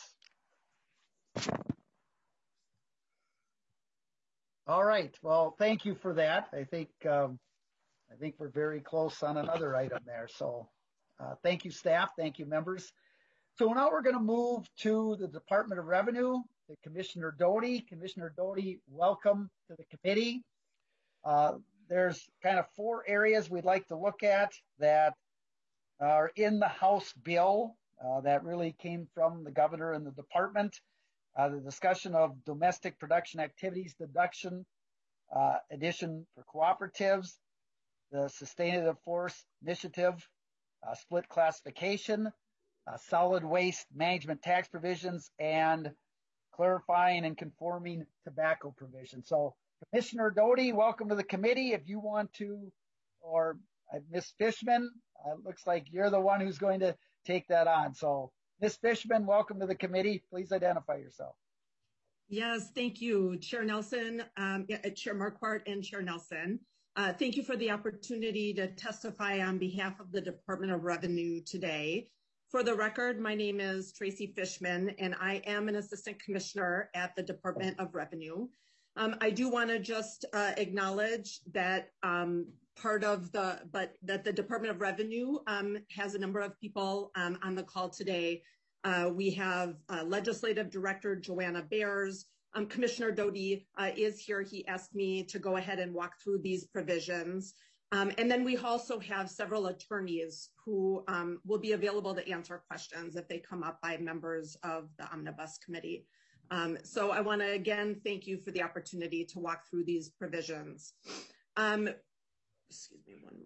All right. Well, thank you for that. I think we're very close on another item there. So thank you, staff. Thank you, members. So now we're going to move to the Department of Revenue, to Commissioner Doty. Commissioner Doty, welcome to the committee. There's kind of 4 areas we'd like to look at that are in the House bill that really came from the governor and the department. The discussion of domestic production activities deduction, addition for cooperatives, the sustainable force initiative, split classification, solid waste management tax provisions, and clarifying and conforming tobacco provisions. So Commissioner Doty, welcome to the committee. If you want to, or Ms. Fishman, looks like you're the one who's going to take that on. So Ms. Fishman, welcome to the committee. Please identify yourself. Yes, thank you, Chair Nelson, Chair Marquardt, and Chair Nelson. Thank you for the opportunity to testify on behalf of the Department of Revenue today. For the record, my name is Tracy Fishman, and I am an Assistant Commissioner at the Department of Revenue. I do want to just acknowledge that that the Department of Revenue has a number of people on the call today. We have Legislative Director Joanna Bears. Commissioner Doty is here. He asked me to go ahead and walk through these provisions. And then we also have several attorneys who will be available to answer questions if they come up by members of the Omnibus Committee. So I want to again thank you for the opportunity to walk through these provisions. Excuse me one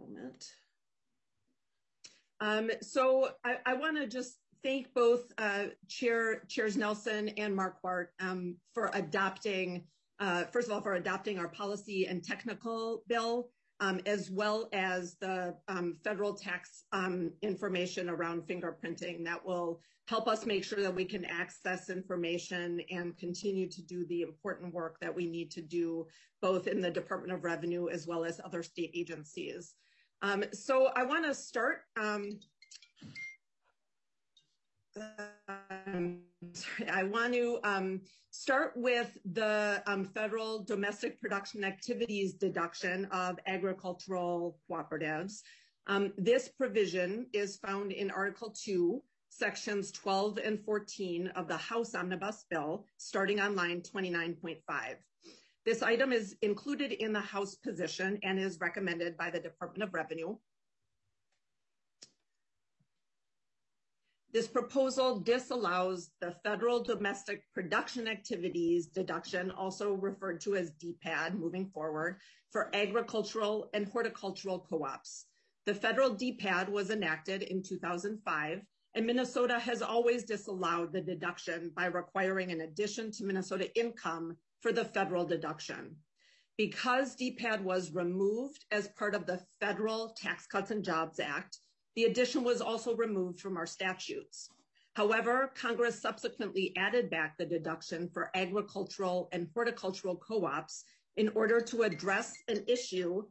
moment. So I want to just thank both Chairs Nelson and Marquardt for adopting, first of all, for adopting our policy and technical bill, as well as the federal tax information around fingerprinting that will help us make sure that we can access information and continue to do the important work that we need to do, both in the Department of Revenue as well as other state agencies. So I want to start. I want to start with the federal domestic production activities deduction of agricultural cooperatives. This provision is found in Article 2, Sections 12 and 14 of the House Omnibus Bill, starting on line 29.5. This item is included in the House position and is recommended by the Department of Revenue. This proposal disallows the federal domestic production activities deduction, also referred to as DPAD moving forward, for agricultural and horticultural co-ops. The federal DPAD was enacted in 2005, and Minnesota has always disallowed the deduction by requiring an addition to Minnesota income for the federal deduction. Because DPAD was removed as part of the Federal Tax Cuts and Jobs Act, the addition was also removed from our statutes. However, Congress subsequently added back the deduction for agricultural and horticultural co-ops in order to address an issue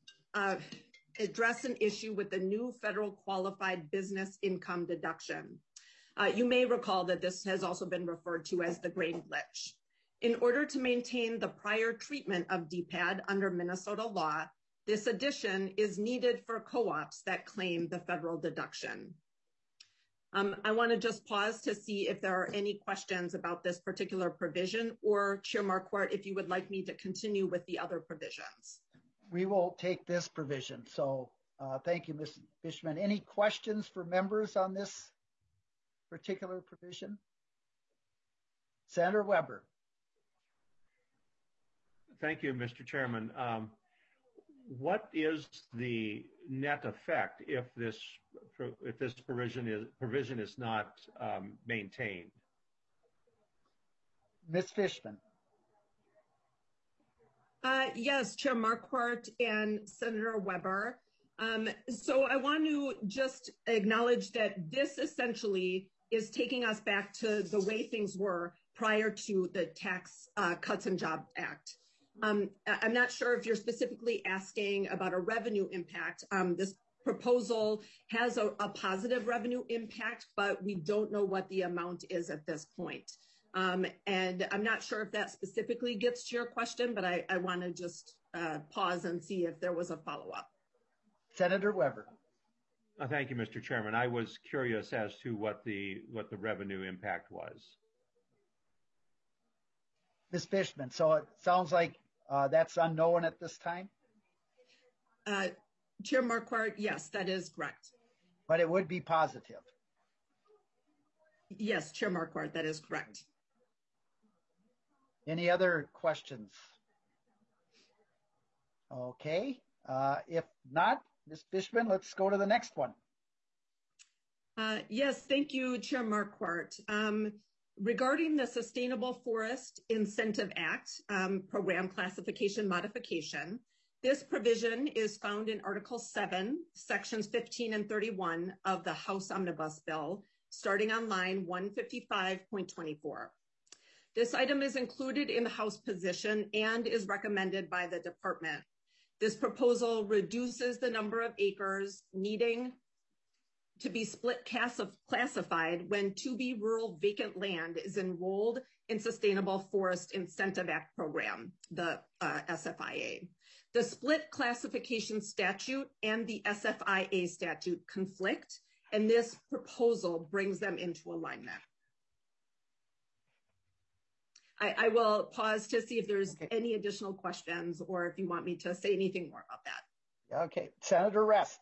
with the new federal qualified business income deduction. You may recall that this has also been referred to as the grain glitch. In order to maintain the prior treatment of DPAD under Minnesota law, this addition is needed for co-ops that claim the federal deduction. I want to just pause to see if there are any questions about this particular provision, or Chair Marquardt, if you would like me to continue with the other provisions. We will take this provision. So thank you, Ms. Fishman. Any questions for members on this particular provision? Senator Weber. Thank you, Mr. Chairman. What is the net effect if this provision is not maintained? Ms. Fishman. Yes, Chair Marquardt and Senator Weber. So I want to just acknowledge that this essentially is taking us back to the way things were prior to the Tax Cuts and Jobs Act. I'm not sure if you're specifically asking about a revenue impact. This proposal has a positive revenue impact, but we don't know what the amount is at this point. And I'm not sure if that specifically gets to your question, but I want to just pause and see if there was a follow-up. Senator Weber. Thank you, Mr. Chairman. I was curious as to what the revenue impact was. Ms. Fishman, so it sounds like that's unknown at this time? Chair Marquardt, yes, that is correct. But it would be positive? Yes, Chair Marquardt, that is correct. Any other questions? Okay, if not, Ms. Fishman, let's go to the next one. Yes, thank you, Chair Marquardt. Regarding the Sustainable Forest Incentive Act program classification modification, this provision is found in Article 7, Sections 15 and 31 of the House Omnibus Bill, starting on line 155.24. This item is included in the House position and is recommended by the department. This proposal reduces the number of acres needing to be split classified when to-be rural vacant land is enrolled in Sustainable Forest Incentive Act program, the SFIA. The split classification statute and the SFIA statute conflict, and this proposal brings them into alignment. I will pause to see if there's any additional questions or if you want me to say anything more about that. Okay, Senator Rest.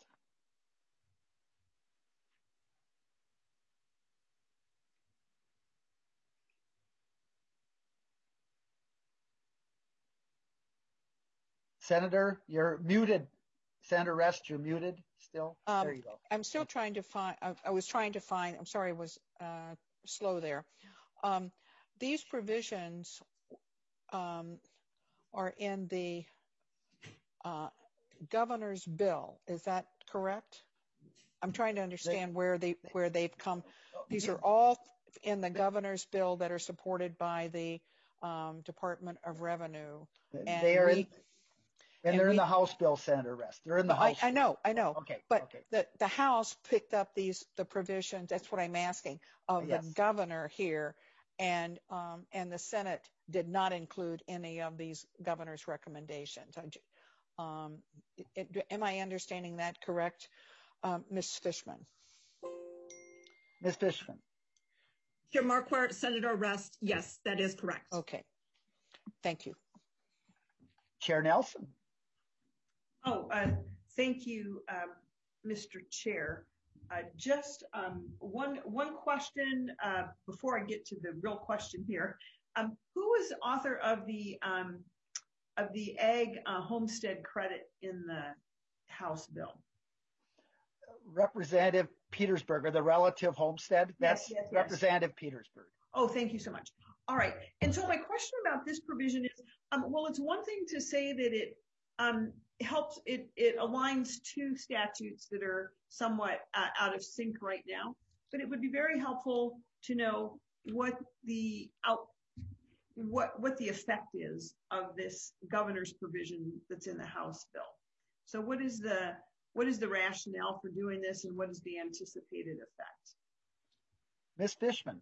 Senator, you're muted. Senator Rest, you're muted still. There you go. I'm still trying to find, I was trying to find, I'm sorry, I was slow there. These provisions are in the governor's bill. Is that correct? I'm trying to understand where they've come. These are all in the governor's bill that are supported by the Department of Revenue. And they're in the House bill, Senator Rest. They're in the House. I know. Okay. But the House picked up the provisions. That's what I'm asking of the governor here, and the Senate did not include any of these governor's recommendations. Am I understanding that correct, Ms. Fishman? Ms. Fishman. Chair Marquardt, Senator Rest, yes, that is correct. Okay. Thank you. Chair Nelson. Thank you, Mr. Chair. Just one question before I get to the real question here. Who was the author of the ag homestead credit in the House bill? Representative Petersburg, or the relative homestead. That's yes. Representative Petersburg. Oh, thank you so much. All right. And so my question about this provision is, well, it's one thing to say that it helps, it aligns two statutes that are somewhat out of sync right now, but it would be very helpful to know what the effect is of this governor's provision that's in the House bill. So what is the rationale for doing this, and what is the anticipated effect? Ms. Fishman.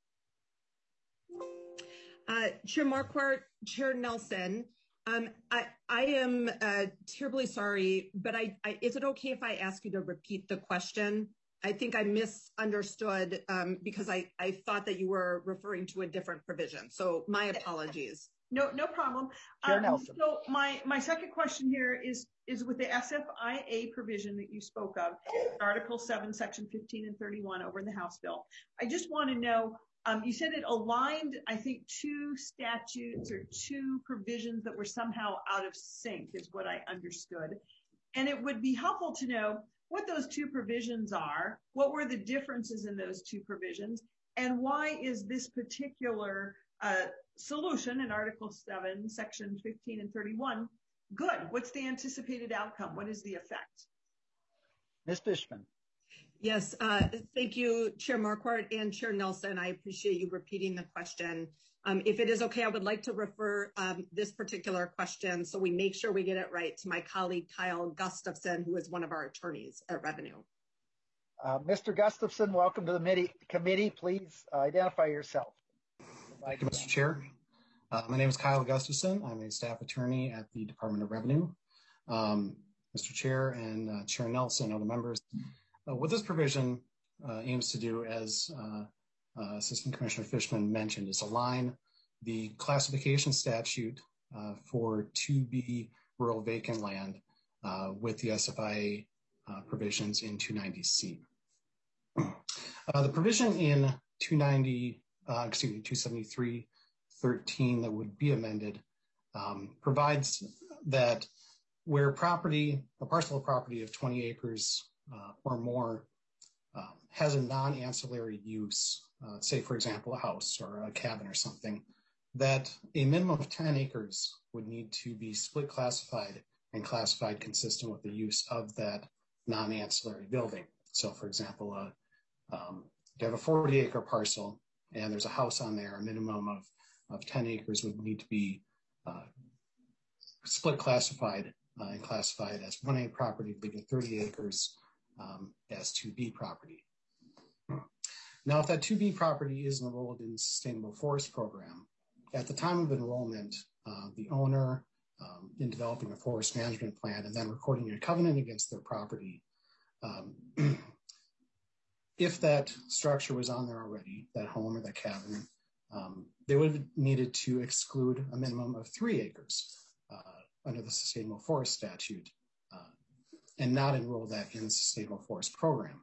Chair Marquardt, Chair Nelson, I am terribly sorry, but is it okay if I ask you to repeat the question? I think I misunderstood because I thought that you were referring to a different provision. So my apologies. No problem. Chair Nelson. So my second question here is with the SFIA provision that you spoke of, Article 7, Section 15 and 31 over in the House bill. I just want to know, you said it aligned, I think, two statutes or two provisions that were somehow out of sync is what I understood. And it would be helpful to know what those two provisions are, what were the differences in those two provisions, and why is this particular solution in Article 7, Section 15 and 31 good? What's the anticipated outcome? What is the effect? Ms. Fishman. Yes, thank you, Chair Marquardt and Chair Nelson. I appreciate you repeating the question. If it is okay, I would like to refer this particular question so we make sure we get it right to my colleague, Kyle Gustafson, who is one of our attorneys at Revenue. Mr. Gustafson, welcome to the committee. Please identify yourself. Thank you, Mr. Chair. My name is Kyle Gustafson. I'm a staff attorney at the Department of Revenue. Mr. Chair and Chair Nelson, other members, what this provision aims to do, as Assistant Commissioner Fishman mentioned, is align the classification statute for 2B rural vacant land with the SFIA provisions in 290C. The provision in 273.13 that would be amended provides that where a parcel of property of 20 acres or more has a non-ancillary use, say, for example, a house or a cabin or something, that a minimum of 10 acres would need to be split classified and classified consistent with the use of that non-ancillary building. So, for example, you have a 40-acre parcel and there's a house on there, a minimum of 10 acres would need to be split classified and classified as 1A property, leaving 30 acres as 2B property. Now, if that 2B property is enrolled in the Sustainable Forest Program, at the time of enrollment, the owner, in developing a forest management plan and then recording a covenant against their property, if that structure was on there already, that home or that cabin, they would have needed to exclude a minimum of 3 acres under the Sustainable Forest Statute and not enroll that in the Sustainable Forest Program.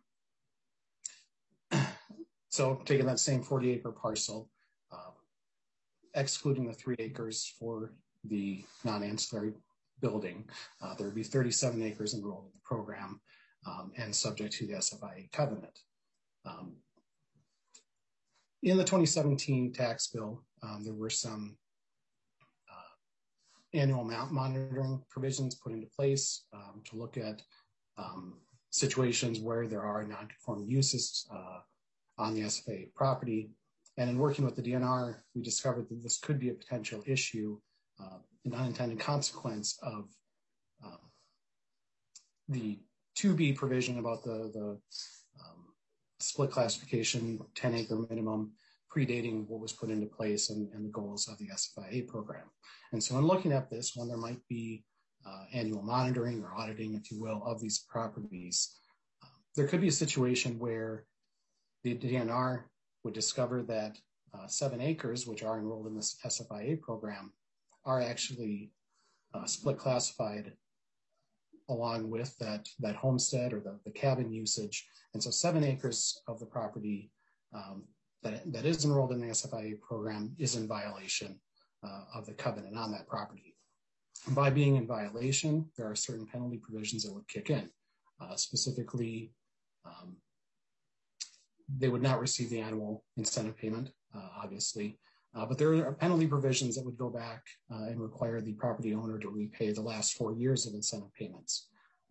So taking that same 40-acre parcel, excluding the 3 acres for the non-ancillary building, there would be 37 acres enrolled in the program and subject to the SFIA covenant. In the 2017 tax bill, there were some annual monitoring provisions put into place to look at situations where there are non-conforming uses on the SFIA property. And in working with the DNR, we discovered that this could be a potential issue, an unintended consequence of the 2B provision about the split classification, 10-acre minimum, predating what was put into place and the goals of the SFIA program. And so in looking at this, when there might be annual monitoring or auditing, if you will, of these properties, there could be a situation where the DNR would discover that 7 acres, which are enrolled in this SFIA program, are actually split classified along with that homestead or the cabin usage. And so 7 acres of the property that is enrolled in the SFIA program is in violation of the covenant on that property. And by being in violation, there are certain penalty provisions that would kick in. Specifically, they would not receive the annual incentive payment, obviously, but there are penalty provisions that would go back and require the property owner to repay the last 4 years of incentive payments.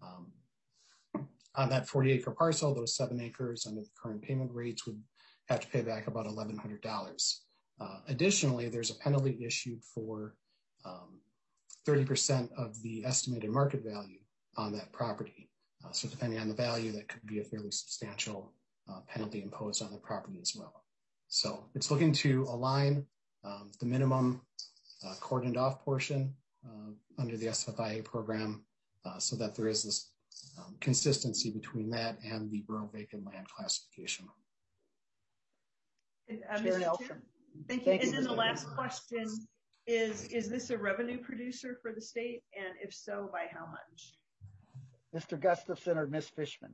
On that 40-acre parcel, those 7 acres under the current payment rates would have to pay back about $1,100. Additionally, there's a penalty issued for 30% of the estimated market value on that property. So depending on the value, that could be a fairly substantial penalty imposed on the property as well. So it's looking to align the minimum cordoned off portion under the SFIA program so that there is this consistency between that and the rural vacant land classification. Mr. Chair? Thank you. And then the last question is this a revenue producer for the state? And if so, by how much? Mr. Gustafson or Ms. Fishman?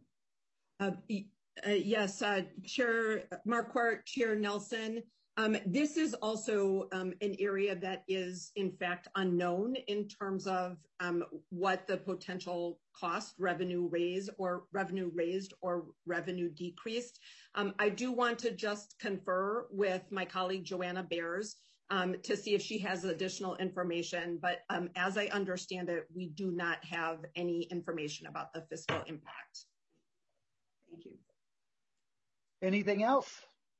Yes, Chair Marquardt, Chair Nelson. This is also an area that is, in fact, unknown in terms of what the potential cost, revenue raised or revenue decreased. I do want to just confer with my colleague, Joanna Bears, to see if she has additional information. But as I understand it, we do not have any information about the fiscal impact. Thank you. Anything else?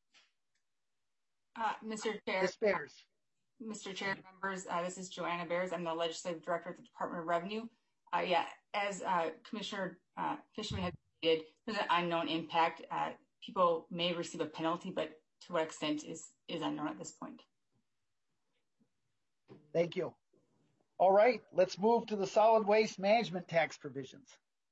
Mr. Chair. Ms. Bears. Mr. Chair, members, this is Joanna Bears. I'm the Legislative Director at the Department of Revenue. As Commissioner Fishman had stated, there's an unknown impact. People may receive a penalty, but to what extent is unknown at this point. Thank you. All right, let's move to the solid waste management tax provisions.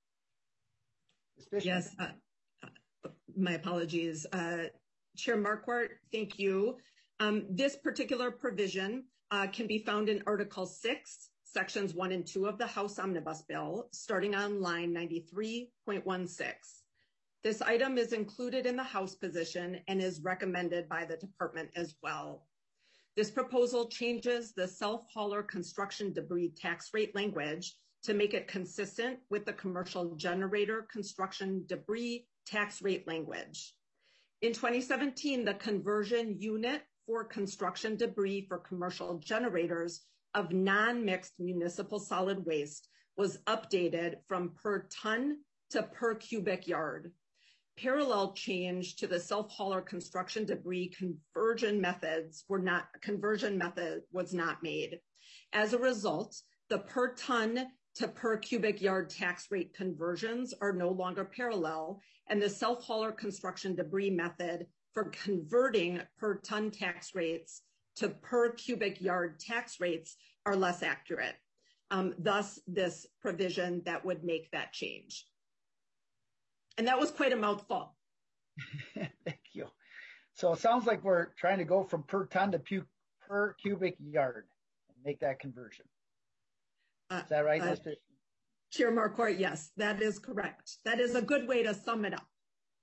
Yes, my apologies. Chair Marquardt, thank you. This particular provision can be found in Article 6, Sections 1 and 2 of the House Omnibus Bill, starting on line 93.16. This item is included in the House position and is recommended by the department as well. This proposal changes the self-hauler construction debris tax rate language to make it consistent with the commercial generator construction debris tax rate language. In 2017, the conversion unit for construction debris for commercial generators of non-mixed municipal solid waste was updated from per ton to per cubic yard. Parallel change to the self-hauler construction debris conversion method was not made. As a result, the per ton to per cubic yard tax rate conversions are no longer parallel, and the self-hauler construction debris method for converting per ton tax rates to per cubic yard tax rates are less accurate. Thus, this provision that would make that change. And that was quite a mouthful. Thank you. So it sounds like we're trying to go from per ton to per cubic yard and make that conversion. Is that right, Mr. Chair Marquardt, yes, that is correct. That is a good way to sum it up.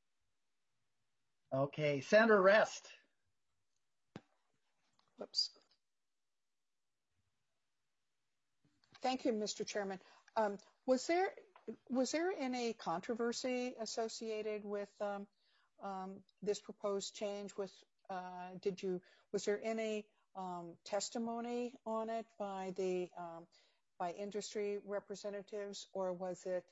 Okay, Senator Rest. Whoops. Thank you, Mr. Chairman. Was there any controversy associated with this proposed change? Was there any testimony on it by industry representatives, or was it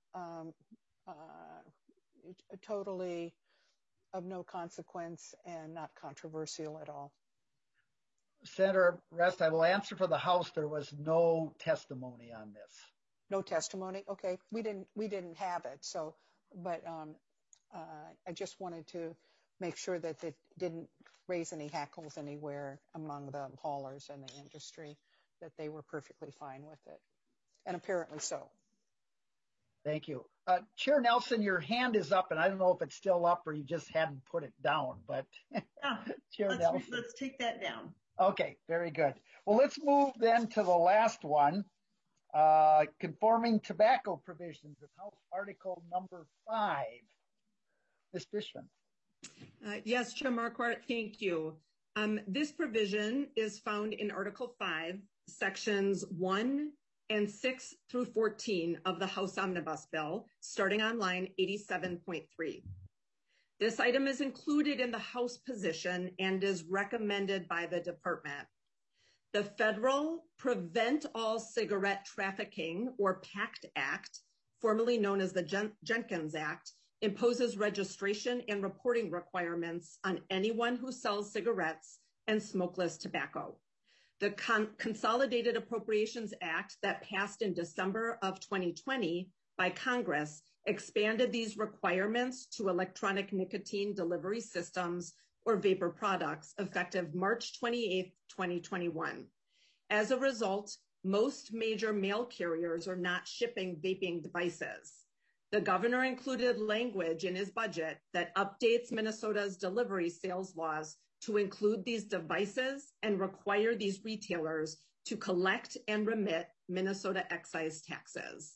totally of no consequence and not controversial at all? Senator Rest, I will answer for the House. There was no testimony on this. No testimony. Okay, we didn't have it. So, but I just wanted to make sure that it didn't raise any hackles anywhere among the haulers and the industry, that they were perfectly fine with it, and apparently so. Thank you. Chair Nelson, your hand is up, and I don't know if it's still up or you just hadn't put it down, but Chair Nelson. Let's take that down. Okay, very good. Well, let's move then to the last one, conforming tobacco provisions of House Article number 5. Ms. Fishman. Yes, Chair Marquardt, thank you. This provision is found in Article 5, Sections 1 and 6 through 14 of the House Omnibus Bill, starting on line 87.3. This item is included in the House position and is recommended by the department. The federal Prevent All Cigarette Trafficking, or PACT Act, formerly known as the Jenkins Act, imposes registration and reporting requirements on anyone who sells cigarettes and smokeless tobacco. The Consolidated Appropriations Act that passed in December of 2020 by Congress expanded these requirements to electronic nicotine delivery systems or vapor products effective March 28, 2021. As a result, most major mail carriers are not shipping vaping devices. The governor included language in his budget that updates Minnesota's delivery sales laws to include these devices and require these retailers to collect and remit Minnesota excise taxes.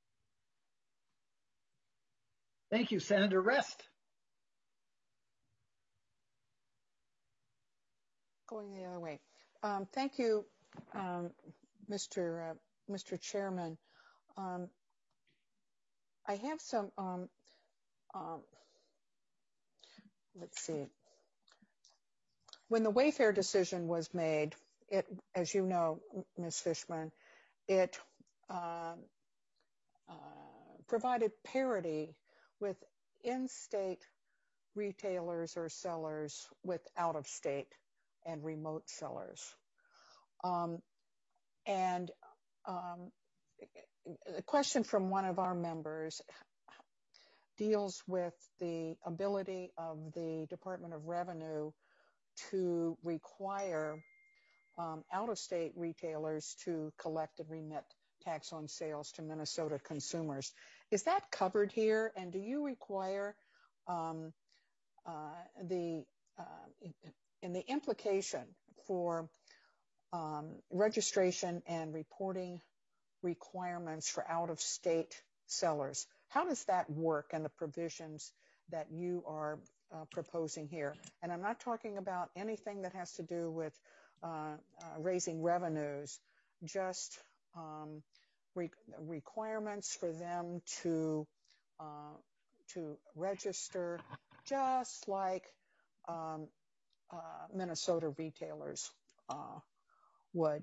Thank you, Senator Rest. Going the other way. Thank you, Mr. Chairman. I have some, let's see. When the Wayfair decision was made, it, as you know, Ms. Fishman, it provided parity with in-state retailers or sellers with out-of-state and remote sellers. And a question from one of our members deals with the ability of the Department of Revenue to require out-of-state retailers to collect and remit tax on sales to Minnesota consumers. Is that covered here? And do you require the implication for registration and reporting requirements for out-of-state sellers? How does that work and the provisions that you are proposing here? And I'm not talking about anything that has to do with raising revenues, just requirements for them to register, just like Minnesota retailers would.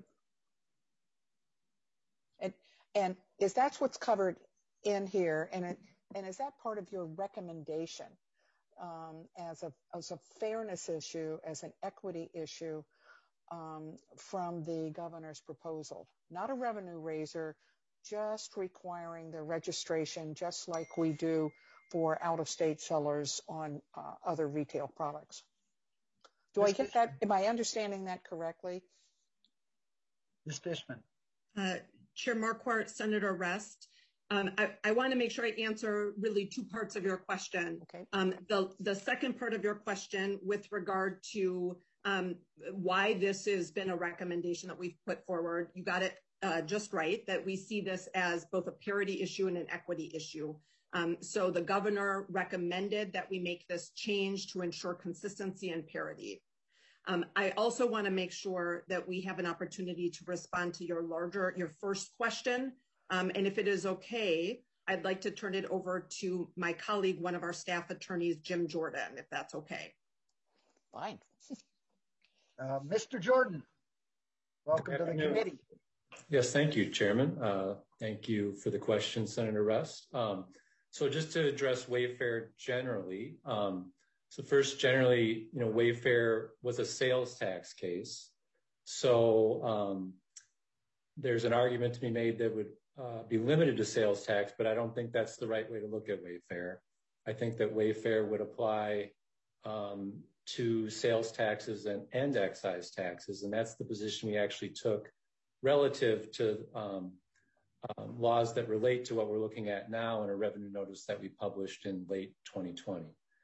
And is that what's covered in here? And is that part of your recommendation as a fairness issue, as an equity issue from the governor's proposal? Not a revenue raiser, just requiring the registration, just like we do for out-of-state sellers on other retail products. Do I get that? Am I understanding that correctly? Ms. Fishman. Chair Marquardt, Senator Rest. I want to make sure I answer really two parts of your question. Okay. The second part of your question with regard to why this has been a recommendation that we've put forward, you got it just right, that we see this as both a parity issue and an equity issue. So the governor recommended that we make this change to ensure consistency and parity. I also want to make sure that we have an opportunity to respond to your first question. And if it is okay, I'd like to turn it over to my colleague, one of our staff attorneys, Jim Jordan, if that's okay. Fine. Mr. Jordan, welcome to the committee. Yes, thank you, Chairman. Thank you for the question, Senator Rest. So just to address Wayfair generally, so first, generally, Wayfair was a sales tax case. So there's an argument to be made that would be limited to sales tax, but I don't think that's the right way to look at Wayfair. I think that Wayfair would apply to sales taxes and excise taxes, and that's the position we actually took relative to laws that relate to what we're looking at now in a revenue notice that we published in late 2020.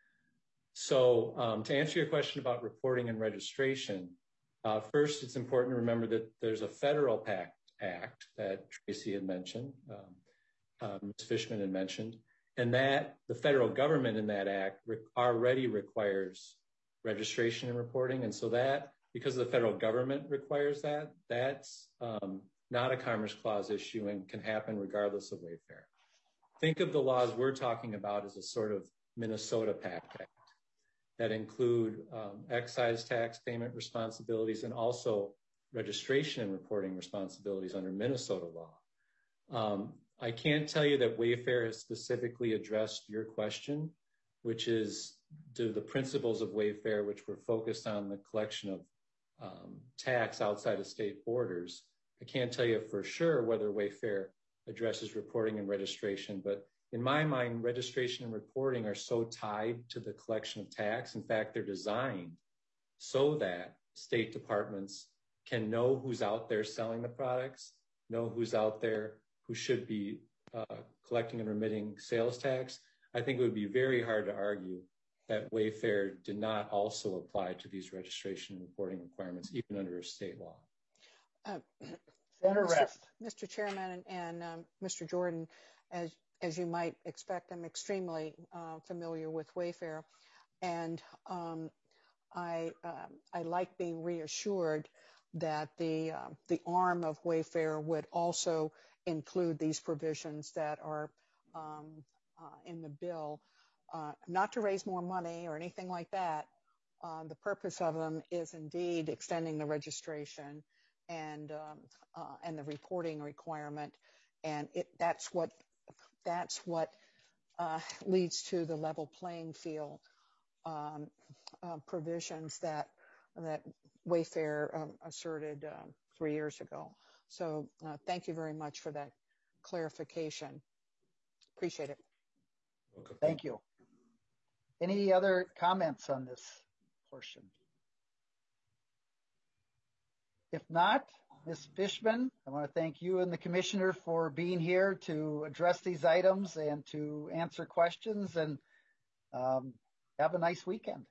So to answer your question about reporting and registration, first, it's important to remember that there's a federal act that Tracy had mentioned, Ms. Fishman had mentioned, and that the federal government in that act already requires registration and reporting. And so that, because the federal government requires that, that's not a Commerce Clause issue and can happen regardless of Wayfair. Think of the laws we're talking about as a sort of Minnesota PACT Act that include excise tax payment responsibilities and also registration and reporting responsibilities under Minnesota law. I can't tell you that Wayfair has specifically addressed your question, which is, do the principles of Wayfair, which were focused on the collection of tax outside of state borders. I can't tell you for sure whether Wayfair addresses reporting and registration, but in my mind, registration and reporting are so tied to the collection of tax. In fact, they're designed so that state departments can know who's out there selling the products, know who's out there who should be collecting and remitting sales tax. I think it would be very hard to argue that Wayfair did not also apply to these registration and reporting requirements, even under a state law. Mr. Chairman and Mr. Jordan, as you might expect, I'm extremely familiar with Wayfair, and I like being reassured that the arm of Wayfair would also include these provisions that are in the bill, not to raise more money or anything like that. The purpose of them is indeed extending the registration and the reporting requirement, and that's what leads to the level playing field provisions that Wayfair asserted 3 years ago. So thank you very much for that clarification. Appreciate it. Okay. Thank you. Any other comments on this portion? If not, Ms. Fishman, I want to thank you and the commissioner for being here to address these items and to answer questions, and have a nice weekend.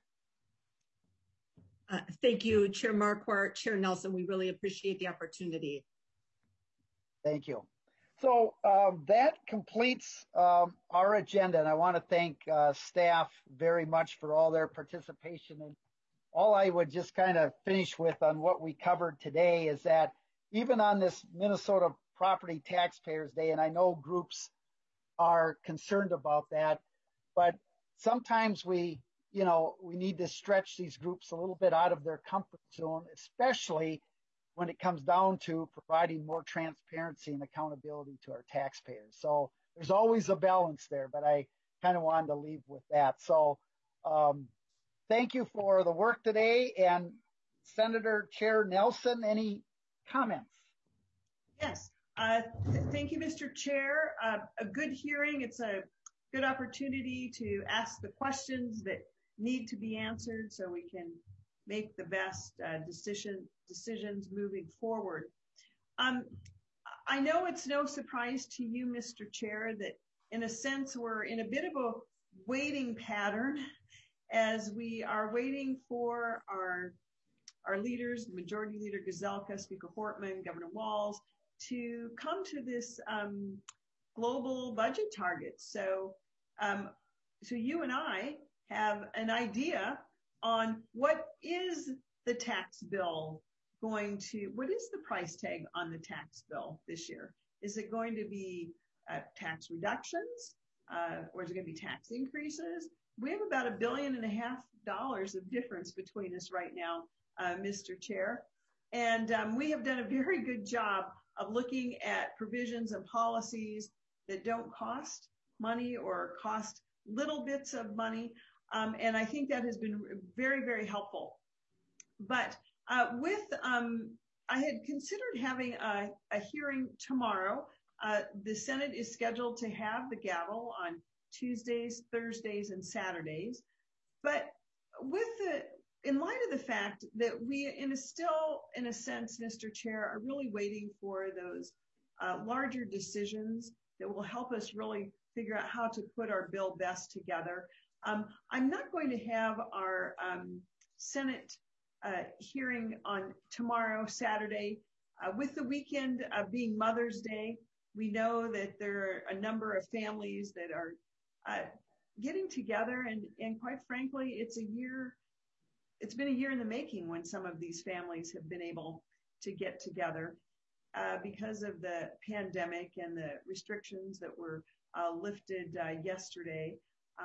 Thank you, Chair Marquardt, Chair Nelson. We really appreciate the opportunity. Thank you. So that completes our agenda, and I want to thank staff very much for all their participation. And all I would just kind of finish with on what we covered today is that even on this Minnesota Property Taxpayers Day, and I know groups are concerned about that, but sometimes we need to stretch these groups a little bit out of their comfort zone, especially when it comes down to providing more transparency and accountability to our taxpayers. So there's always a balance there, but I kind of wanted to leave with that. So thank you for the work today. And Senator Chair Nelson, any comments? Yes. Thank you, Mr. Chair. A good hearing. It's a good opportunity to ask the questions that need to be answered so we can make the best decisions moving forward. I know it's no surprise to you, Mr. Chair, that in a sense we're in a bit of a waiting pattern as we are waiting for our leaders, Majority Leader Gazelka, Speaker Hortman, Governor Walz, to come to this global budget target. So you and I have an idea on what is the tax bill what is the price tag on the tax bill this year? Is it going to be tax reductions or is it going to be tax increases? We have about $1.5 billion of difference between us right now, Mr. Chair. And we have done a very good job of looking at provisions and policies that don't cost money or cost little bits of money. And I think that has been very, very helpful. But I had considered having a hearing tomorrow. The Senate is scheduled to have the gavel on Tuesdays, Thursdays, and Saturdays. But in light of the fact that we still, in a sense, Mr. Chair, are really waiting for those larger decisions that will help us really figure out how to put our bill best together. I'm not going to have our Senate hearing on tomorrow, Saturday. With the weekend being Mother's Day, we know that there are a number of families that are getting together, and quite frankly, it's been a year in the making when some of these families have been able to get together because of the pandemic and the restrictions that were lifted yesterday.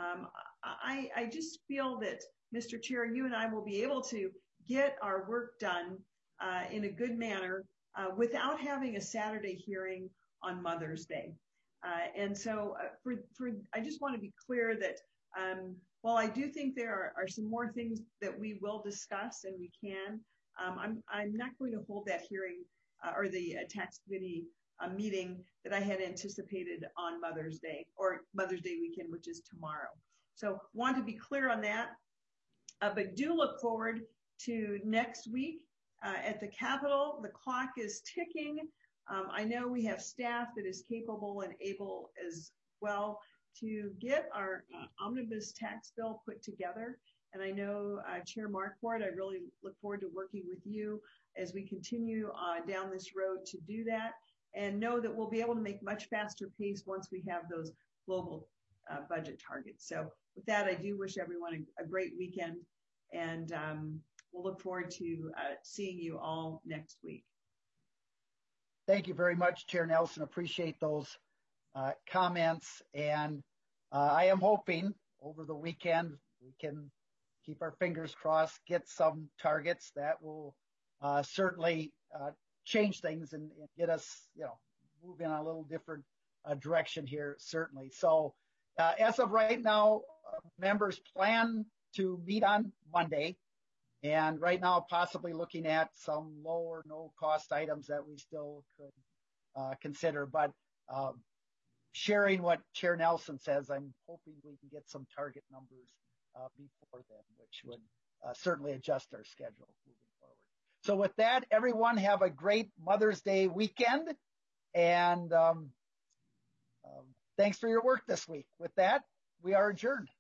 I just feel that, Mr. Chair, you and I will be able to get our work done in a good manner without having a Saturday hearing on Mother's Day. And so I just want to be clear that while I do think there are some more things that we will discuss and we can, I'm not going to hold that hearing or the tax committee meeting that I had anticipated on Mother's Day or Mother's Day weekend, which is tomorrow. So want to be clear on that, but do look forward to next week at the Capitol. The clock is ticking. I know we have staff that is capable and able as well to get our omnibus tax bill put together. And I know Chair Marquardt, I really look forward to working with you as we continue down this road to do that, and know that we'll be able to make much faster pace once we have those global budget targets. So with that, I do wish everyone a great weekend, and we'll look forward to seeing you all next week. Thank you very much, Chair Nelson. Appreciate those comments. And I am hoping over the weekend we can keep our fingers crossed, get some targets that will certainly change things and get us, move in a little different direction here, certainly. So as of right now, members plan to meet on Monday. And right now, possibly looking at some low or no cost items that we still could consider. But sharing what Chair Nelson says, I'm hoping we can get some target numbers before then, which would certainly adjust our schedule moving forward. So with that, everyone have a great Mother's Day weekend. And thanks for your work this week. With that, we are adjourned.